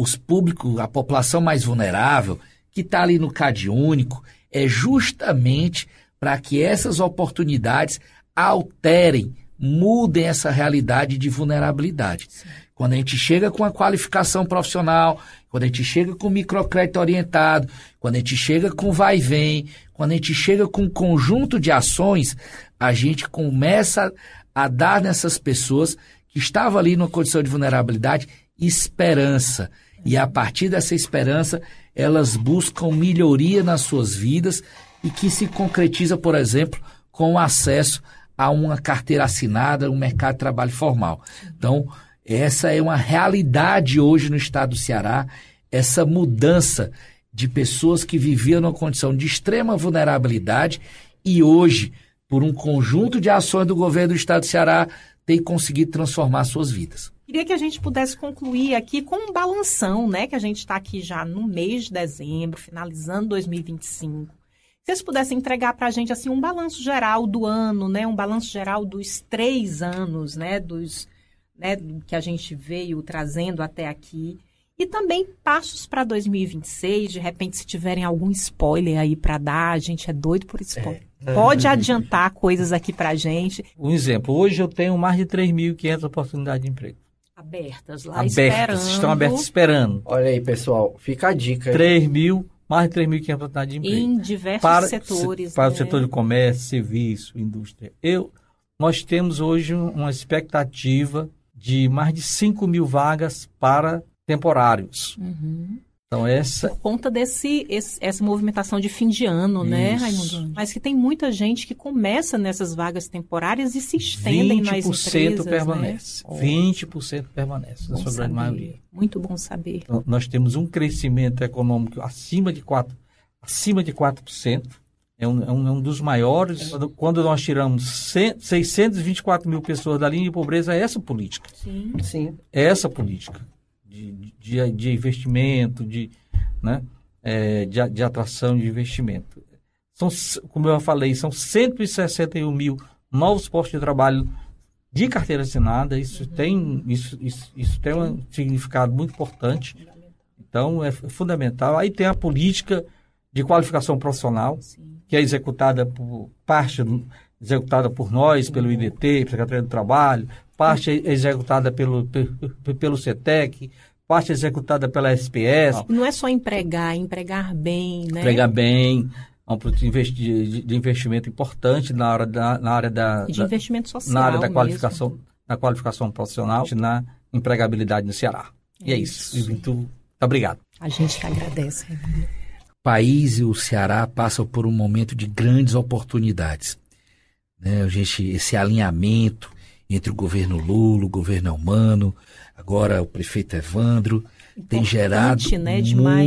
a população mais vulnerável, que está ali no CAD único, é justamente para que essas oportunidades alterem, mudem essa realidade de vulnerabilidade. Sim. Quando a gente chega com a qualificação profissional, quando a gente chega com microcrédito orientado, quando a gente chega com vai e vem, quando a gente chega com um conjunto de ações, a gente começa a dar nessas pessoas que estavam ali numa condição de vulnerabilidade esperança. E a partir dessa esperança, elas buscam melhoria nas suas vidas e que se concretiza, por exemplo, com o acesso a uma carteira assinada, um mercado de trabalho formal. Então, essa é uma realidade hoje no estado do Ceará, essa mudança de pessoas que viviam numa condição de extrema vulnerabilidade e hoje, por um conjunto de ações do governo do estado do Ceará, tem conseguido transformar suas vidas. Queria que a gente pudesse concluir aqui com um balanção, né? Que a gente está aqui já no mês de dezembro, finalizando 2025. Se vocês pudessem entregar para a gente assim, um balanço geral do ano, né? Um balanço geral dos 3 anos, né? Que a gente veio trazendo até aqui. E também passos para 2026, de repente, se tiverem algum spoiler aí para dar, a gente é doido por spoiler. Pode adiantar coisas aqui para a gente. Um exemplo, hoje eu tenho mais de 3.500 oportunidades de emprego. Abertas lá, esperando. Estão abertas esperando. Olha aí, pessoal, fica a dica. Mais de 3.500 oportunidades de emprego. Em diversos setores. Para o setor de comércio, serviço, indústria. Nós temos hoje uma expectativa de mais de 5.000 vagas para temporários. Uhum. Então, por conta essa movimentação de fim de ano, né, Raimundo? Mas que tem muita gente que começa nessas vagas temporárias e se estendem nas empresas. 20% permanece. Né? 20% permanece, na sua grande maioria. Muito bom saber. Então, nós temos um crescimento econômico acima de 4%. É um dos maiores. Quando nós tiramos 624 mil pessoas da linha de pobreza, é essa política. Sim. É essa política. De investimento, de atração de investimento. Como eu falei, são 161 mil novos postos de trabalho de carteira assinada. Isso tem um significado muito importante. Então, é fundamental. Aí tem a política de qualificação profissional, que é executada por nós, pelo IDT, Secretaria do Trabalho, parte é executada pelo CETEC, parte é executada pela SPS. Não é só empregar, empregar bem, né? Empregar bem, é um de investimento importante na área de investimento social, na área da qualificação profissional, na empregabilidade no Ceará. E é isso. Muito obrigado. A gente que agradece, Raimundo. país e o Ceará passam por um momento de grandes oportunidades. Né? Esse alinhamento entre o governo Lula, o governo Elmano, agora o prefeito Evandro, tem gerado, né? Demais,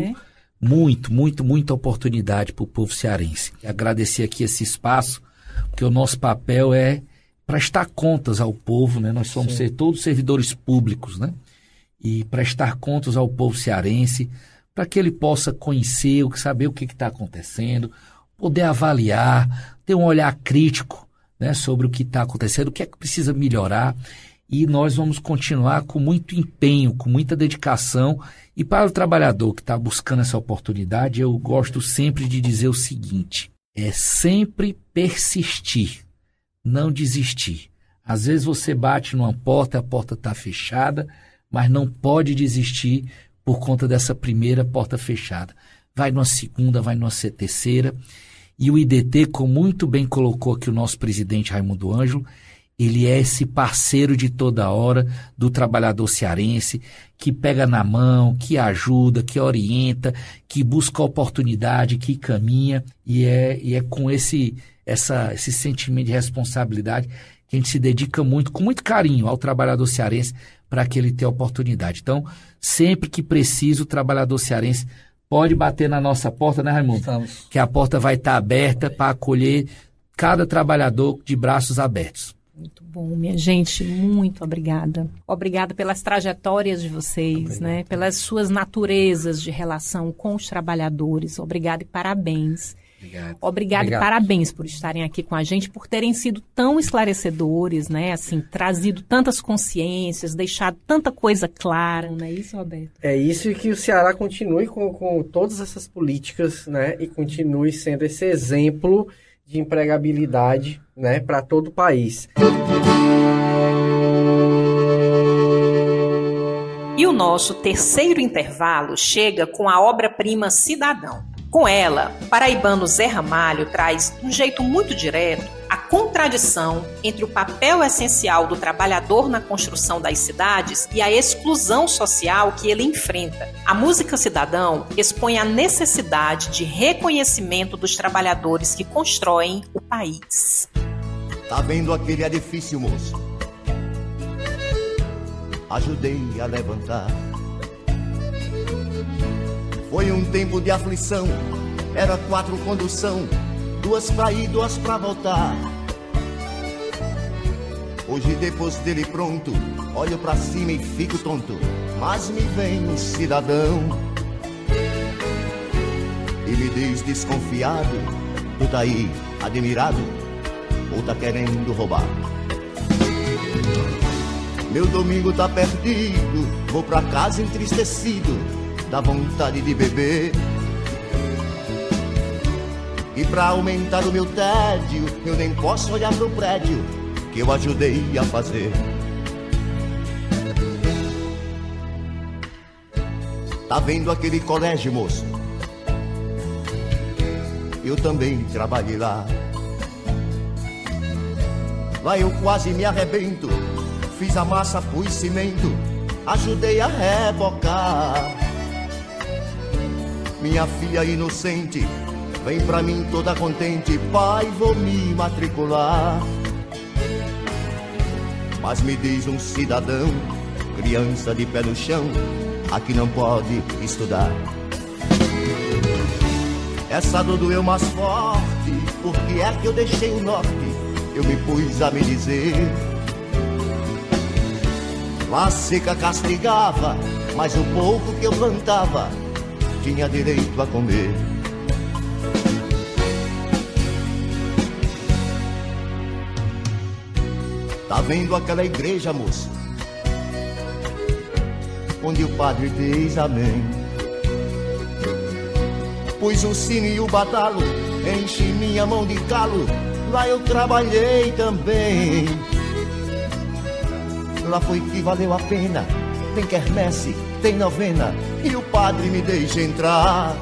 muita oportunidade para o povo cearense. Agradecer aqui esse espaço, porque o nosso papel é prestar contas ao povo, né? Nós somos todos servidores públicos, né? E prestar contas ao povo cearense, para que ele possa conhecer, saber o que está acontecendo, poder avaliar, ter um olhar crítico, né, sobre o que está acontecendo, o que é que precisa melhorar. E nós vamos continuar com muito empenho, com muita dedicação. E para o trabalhador que está buscando essa oportunidade, eu gosto sempre de dizer o seguinte: é sempre persistir, não desistir. Às vezes você bate numa porta, a porta está fechada, mas não pode desistir por conta dessa primeira porta fechada. Vai numa segunda, vai numa terceira. E o IDT, como muito bem colocou aqui o nosso presidente Raimundo Ângelo, ele é esse parceiro de toda hora do trabalhador cearense, que pega na mão, que ajuda, que orienta, que busca oportunidade, que caminha. E é com esse sentimento de responsabilidade que a gente se dedica muito, com muito carinho ao trabalhador cearense, para que ele tenha oportunidade. Então, sempre que precisa, o trabalhador cearense pode bater na nossa porta, né, Raimundo? Estamos. Que a porta vai estar aberta para acolher cada trabalhador de braços abertos. Muito bom, minha gente, muito obrigada. Obrigada pelas trajetórias de vocês, né? Pelas suas naturezas de relação com os trabalhadores. Obrigada e parabéns. Obrigado e parabéns por estarem aqui com a gente, por terem sido tão esclarecedores, né? Assim, trazido tantas consciências, deixado tanta coisa clara, não é isso, Roberto? É isso, e que o Ceará continue com todas essas políticas, né? E continue sendo esse exemplo de empregabilidade, né? Para todo o país. E o nosso terceiro intervalo chega com a obra-prima Cidadão. Com ela, o paraibano Zé Ramalho traz, de um jeito muito direto, a contradição entre o papel essencial do trabalhador na construção das cidades e a exclusão social que ele enfrenta. A música Cidadão expõe a necessidade de reconhecimento dos trabalhadores que constroem o país. Tá vendo aquele edifício, moço? Ajudei a levantar. Foi um tempo de aflição, era 4 condução, 2 pra ir, 2 pra voltar. Hoje depois dele pronto, olho pra cima e fico tonto, mas me vem um cidadão e me diz desconfiado: tu tá aí admirado ou tá querendo roubar? Meu domingo tá perdido, vou pra casa entristecido, dá vontade de beber. E pra aumentar o meu tédio, eu nem posso olhar pro prédio que eu ajudei a fazer. Tá vendo aquele colégio, moço? Eu também trabalhei lá. Lá eu quase me arrebento, fiz a massa, pus cimento, ajudei a rebocar. Minha filha inocente vem pra mim toda contente: pai, vou me matricular. Mas me diz um cidadão, criança de pé no chão, aqui não pode estudar. Essa dor doeu mais forte, porque é que eu deixei o norte, eu me pus a me dizer. Lá seca castigava, mas o pouco que eu plantava tinha direito a comer. Tá vendo aquela igreja, moço, onde o padre diz amém? Pus o sino e o badalo, enchi minha mão de calo, lá eu trabalhei também. Lá foi que valeu a pena, tem quermesse, tem novena, e o padre me deixa entrar.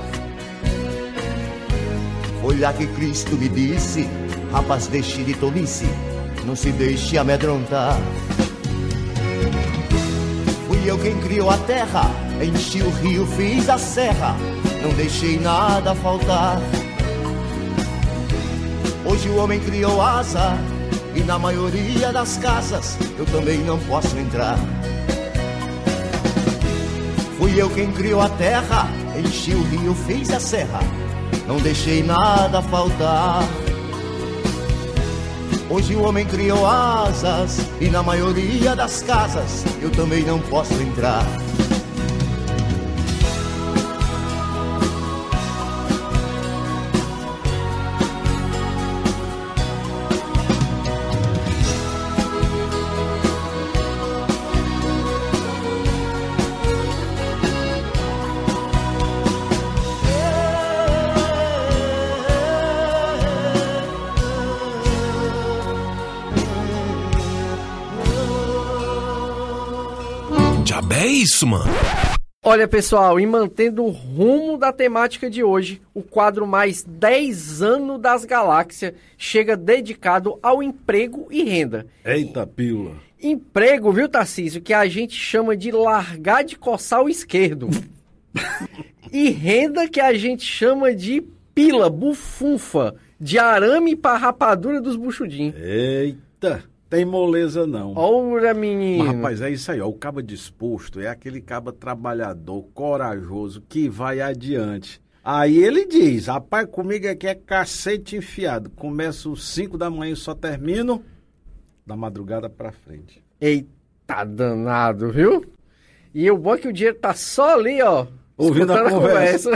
Foi lá que Cristo me disse: rapaz, deixe de tolice, não se deixe amedrontar. Fui eu quem criou a terra, enchi o rio, fiz a serra, não deixei nada faltar. Hoje o homem criou asa e na maioria das casas eu também não posso entrar. Fui eu quem criou a terra, enchi o rio, fiz a serra, não deixei nada faltar. Hoje o homem criou asas e na maioria das casas eu também não posso entrar. É isso, mano. Olha, pessoal, e mantendo o rumo da temática de hoje, o quadro Mais 10 Anos das Galáxias chega dedicado ao emprego e renda. Eita, pila. Emprego, viu, Tarcísio, que a gente chama de largar de coçar o esquerdo. E renda que a gente chama de pila, bufunfa, de arame para rapadura dos buchudinhos. Eita. Tem moleza não. Ora, menino. Mas, rapaz, é isso aí, ó. O caba disposto é aquele caba trabalhador, corajoso, que vai adiante. Aí ele diz, rapaz, comigo aqui é cacete enfiado. Começo 5 da manhã e só termino da madrugada pra frente. Eita danado, viu? E o bom é que o dinheiro tá só ali, ó. Ouvindo a conversa.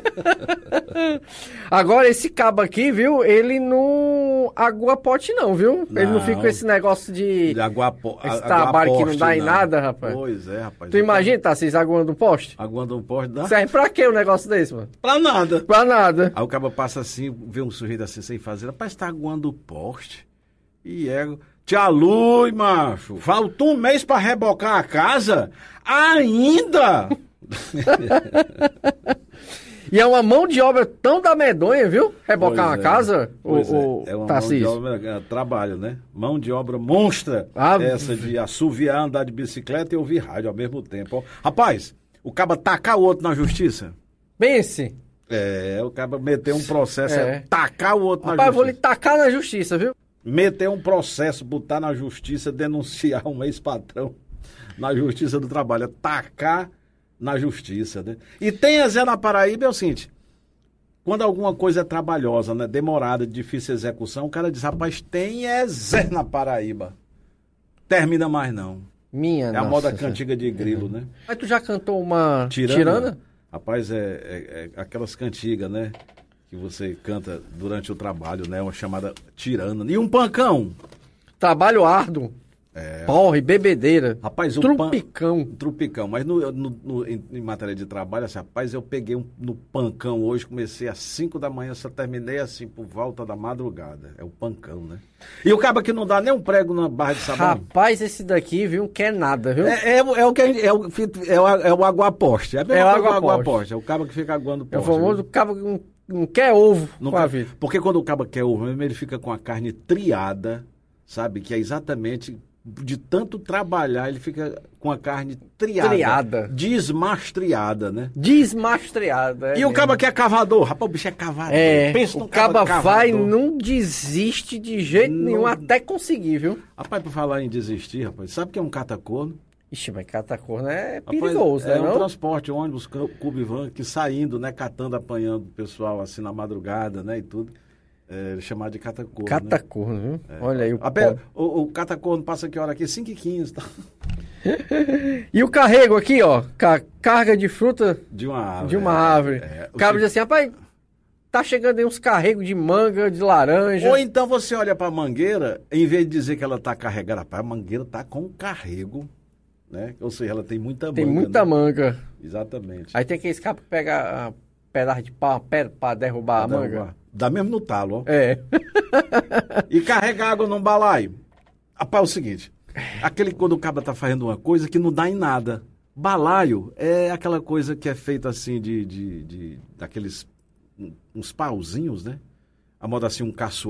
Agora, esse cabo aqui, viu? Ele não agua pote não, viu? Ele não fica com esse negócio de esse trabalho que não dá em nada, rapaz. Pois é, rapaz. Tu imagina, Tarcísio, aguando um poste? Aguando um poste dá? Serve pra quê um negócio desse, mano? Pra nada. Pra nada. Aí o cabo passa assim, vê um sujeito assim sem fazer. Rapaz, tá aguando o poste. E é... Tia Luz, macho. Faltou um mês pra rebocar a casa? Ainda? E é uma mão de obra tão da medonha, viu? Rebocar uma casa, é uma mão de obra, trabalho, né? Mão de obra monstra, essa de assoviar, andar de bicicleta e ouvir rádio ao mesmo tempo. Rapaz, o caba tacar o outro na justiça? Pense. O caba meter um processo, tacar o outro na justiça. Rapaz, vou lhe tacar na justiça, viu? Meter um processo, botar na justiça, denunciar um ex-patrão na justiça do trabalho, tacar na justiça, né? E tem Zé na Paraíba, é o seguinte, quando alguma coisa é trabalhosa, né, demorada, de difícil execução, o cara diz, rapaz, tem Zé na Paraíba. Termina mais não. Minha a moda cantiga de grilo, né? Mas tu já cantou uma tirana? Rapaz, é aquelas cantigas, né? Que você canta durante o trabalho, né? Uma chamada tirana. E um pancão. Trabalho árduo. Porre, bebedeira. Rapaz, trupicão. Trupicão. Mas em matéria de trabalho, assim, rapaz, eu peguei no pancão hoje, comecei às 5 da manhã, só terminei assim por volta da madrugada. É o pancão, né? E o cabo que não dá nem um prego na barra de sabão. Rapaz, esse daqui, viu, não quer nada, viu? É o aguaposte. É o aguaposte. É o cabo que fica aguando poste. É o famoso cabo que não quer ovo com a vida. Porque quando o cabo quer ovo, ele fica com a carne triada, sabe? Que é exatamente... De tanto trabalhar, ele fica com a carne triada. Desmastriada, né? Desmastriada. E o caba que é cavador. Rapaz, o bicho é cavador. Pensa o caba vai, não desiste de jeito nenhum até conseguir, viu? Rapaz, por falar em desistir, rapaz, sabe o que é um catacorno? Ixi, mas catacorno é perigoso, rapaz, né? É um transporte, ônibus, cubivan, que saindo, né? Catando, apanhando o pessoal assim na madrugada, né? E tudo. Chamado de catacorno. Catacorno, viu? Olha aí o catacorno passa que hora aqui? 5h15, tá? E o carrego aqui, ó, carga de fruta de uma árvore. O cara diz assim, rapaz, tá chegando aí uns carregos de manga, de laranja. Ou então você olha pra mangueira, em vez de dizer que ela tá carregada, rapaz, a mangueira tá com carrego, né? Ou seja, ela tem muita manga. Tem muita manga. Exatamente. Aí tem aqueles cabos que pega pedaço de pau, pedra pra derrubar a manga. Dá mesmo no talo, ó. E carregar água num balaio. Rapaz, é o seguinte, aquele quando o cabra tá fazendo uma coisa que não dá em nada. Balaio é aquela coisa que é feita assim daqueles uns pauzinhos, né? A moda assim, um caçoar,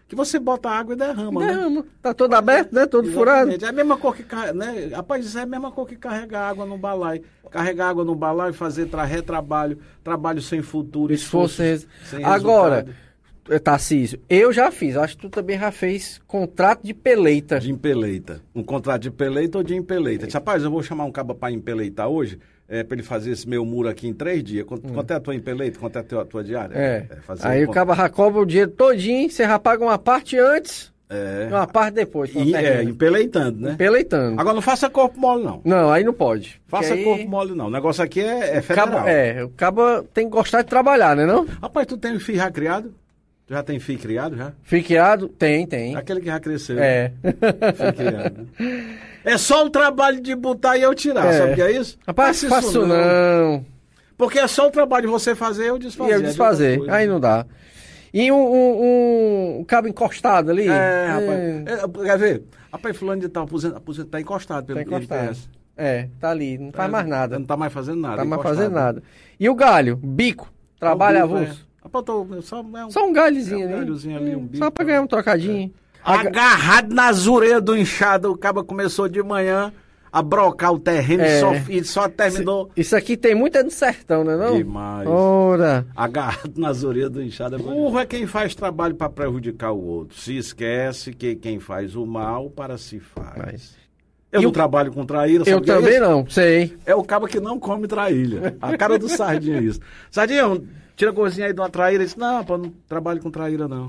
que você bota água e derrama, né? Derrama. Tá todo aberto, né? Todo furado. É a mesma cor que né? Rapaz, isso é a mesma cor que carregar água no balaio. Carregar água no balaio, fazer retrabalho, trabalho sem futuro, esforço sem Agora, resultado. Tarcísio, eu já fiz, acho que tu também já fez contrato de peleita. De empeleita. Um contrato de peleita ou de empeleita. Disse, rapaz, eu vou chamar um cabo para empeleitar hoje, para ele fazer esse meu muro aqui em 3 dias. Quanto é a tua empeleita? Quanto é a tua diária? Aí o cabo já cobra o dinheiro todinho, você já paga uma parte antes e uma parte depois. Empeleitando, né? Empeleitando. Agora não faça corpo mole, não. Não, aí não pode. Faça aí... corpo mole, não. O negócio aqui é federal. O cabo tem que gostar de trabalhar, né não? Rapaz, tu tem filho já criado? Tu já tem filho criado, já? Filho criado? Tem. Aquele que já cresceu. Filho criado. É só o trabalho de botar e eu tirar, sabe o que é isso? Rapaz, não faço não. Porque é só o trabalho de você fazer e eu desfazer. E eu desfazer, aí não dá. E um cabo encostado ali? Rapaz. Quer ver? Rapaz, fulano de tal, aposentado, tá encostado pelo INSS. Tá ali, não faz mais nada. Não tá mais fazendo nada. Tá mais fazendo nada. E o galho, bico, trabalha avulso? Só um galhozinho ali, um bico. Só pra ganhar um trocadinho. Agarrado nas orelhas do inchado, o cabo começou de manhã a brocar o terreno e só terminou. Isso aqui tem muito no sertão, né não? Demais. Ora. Agarrado nas orelhas do inchado. Burro é quem faz trabalho para prejudicar o outro. Se esquece que quem faz o mal para si faz. Eu não trabalho com traíra, sabe? Eu também não, sei. É o cabo que não come traíra. A cara do Sardinha é isso. Sardinha, tira a coisinha aí de uma traíra e diz, não, pô, não trabalho com traíra, não.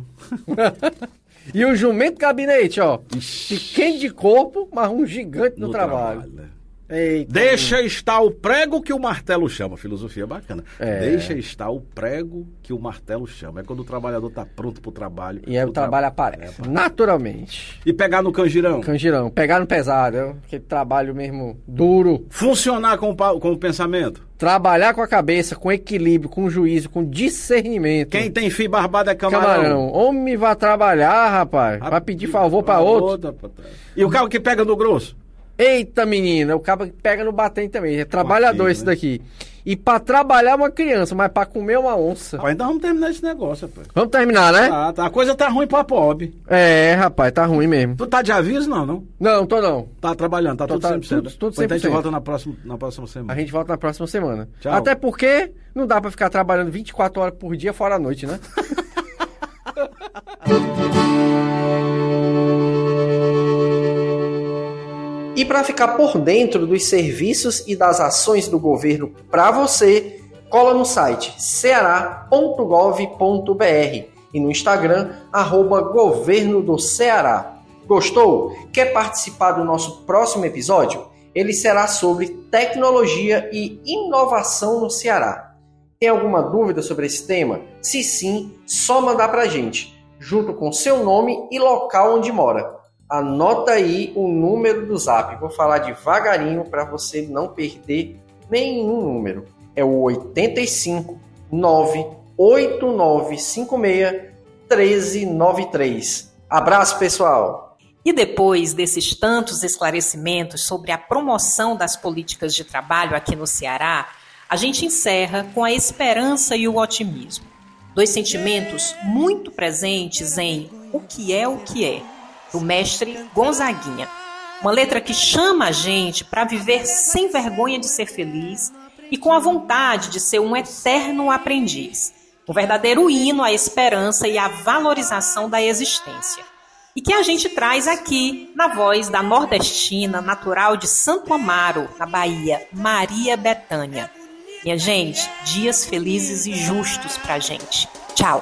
E o jumento gabinete, ó. Pequeno de corpo, mas um gigante no trabalho. Eita, deixa estar o prego que o martelo chama. Filosofia bacana. Deixa estar o prego que o martelo chama. É quando o trabalhador tá pronto pro trabalho. E aí o trabalho aparece, naturalmente. E pegar no canjirão? Canjirão. Pegar no pesado, aquele trabalho mesmo duro. Funcionar com o pensamento? Trabalhar com a cabeça, com equilíbrio, com juízo, com discernimento. Quem tem fio barbado é camarão. Homem vai trabalhar, rapaz. Vai pedir favor pra outro. E o cara que pega no grosso? Eita, menina, o cara que pega no batente também. É trabalhador esse daqui. E pra trabalhar uma criança, mas pra comer uma onça. Rapaz, então vamos terminar esse negócio, rapaz. Vamos terminar, né? A coisa tá ruim pra pobre. Rapaz, tá ruim mesmo. Tu tá de aviso, não? Não, tô não. Tá trabalhando, tá tudo 100%. Tudo 100%. Então a gente volta na próxima semana. A gente volta na próxima semana. Tchau. Até porque não dá pra ficar trabalhando 24 horas por dia fora a noite, né? E para ficar por dentro dos serviços e das ações do governo para você, cola no site ceará.gov.br e no Instagram, @Governo do Ceará. Gostou? Quer participar do nosso próximo episódio? Ele será sobre tecnologia e inovação no Ceará. Tem alguma dúvida sobre esse tema? Se sim, só mandar para a gente, junto com seu nome e local onde mora. Anota aí o número do Zap. Vou falar devagarinho para você não perder nenhum número. É o 85 98956 1393. Abraço, pessoal! E depois desses tantos esclarecimentos sobre a promoção das políticas de trabalho aqui no Ceará, a gente encerra com a esperança e o otimismo. 2 sentimentos muito presentes em O que é, do mestre Gonzaguinha. Uma letra que chama a gente para viver sem vergonha de ser feliz e com a vontade de ser um eterno aprendiz. Um verdadeiro hino à esperança e à valorização da existência. E que a gente traz aqui na voz da nordestina natural de Santo Amaro, na Bahia, Maria Bethânia. Minha gente, dias felizes e justos pra gente. Tchau!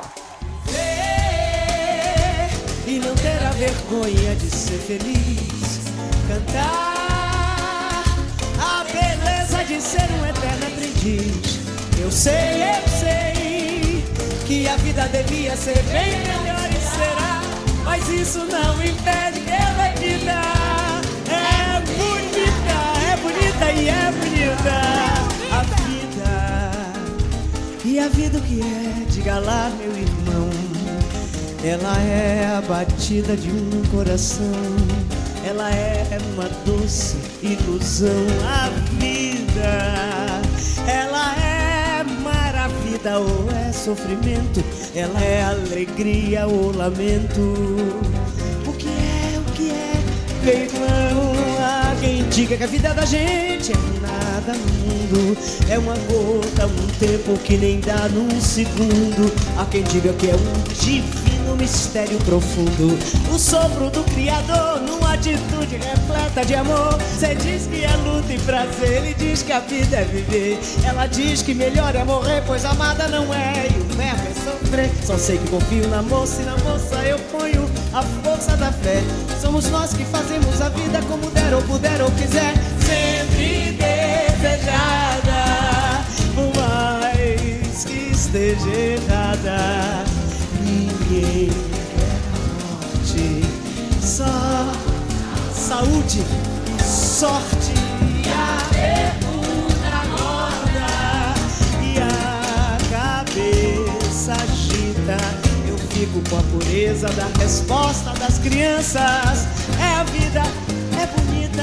E não terá vergonha de ser feliz. Cantar a beleza de ser um eterno aprendiz. Eu sei que a vida devia ser bem melhor e será, mas isso não impede que eu acreditar. É bonita e é bonita a vida. E a vida o que é? Diga lá, meu irmão. Ela é a batida de um coração, ela é uma doce ilusão. A vida, ela é maravilha ou é sofrimento, ela é alegria ou lamento. O que é, leilão? Há quem diga que a vida da gente é nada no mundo, é uma gota, um tempo que nem dá num segundo. Há quem diga que é um divino mistério profundo, o sopro do Criador numa atitude repleta de amor. Cê diz que é luta e prazer, ele diz que a vida é viver. Ela diz que melhor é morrer, pois amada não é, e o verbo é sofrer. Só sei que confio na moça e na moça eu ponho a força da fé. Somos nós que fazemos a vida como der ou puder ou quiser. Sempre desejada, por mais que esteja errada, ninguém quer morte, só saúde, sorte e a pergunta roda e a cabeça agita. Eu fico com a pureza da resposta das crianças. É a vida, é bonita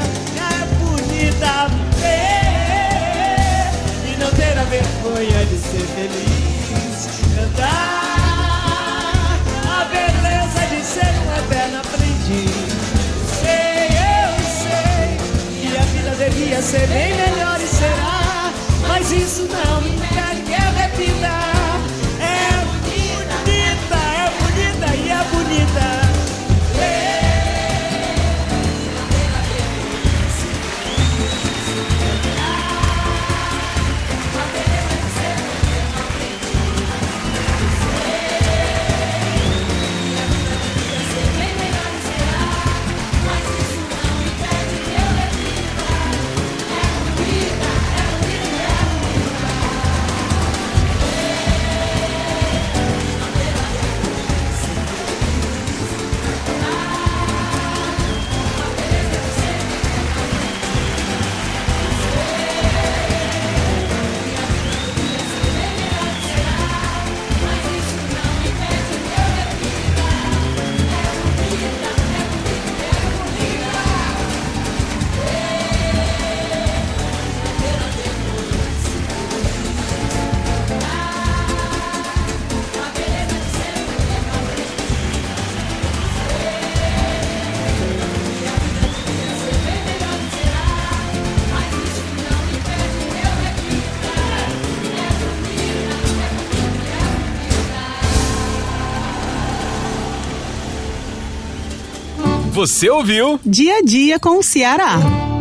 ver e não ter a vergonha de ser feliz. Cantar a beleza de ser um eterno aprendiz. Eu sei que a vida devia ser bem melhor e será, mas isso não me impede que eu repita. É bonita e é bonita. Você ouviu? Dia a dia com o Ceará.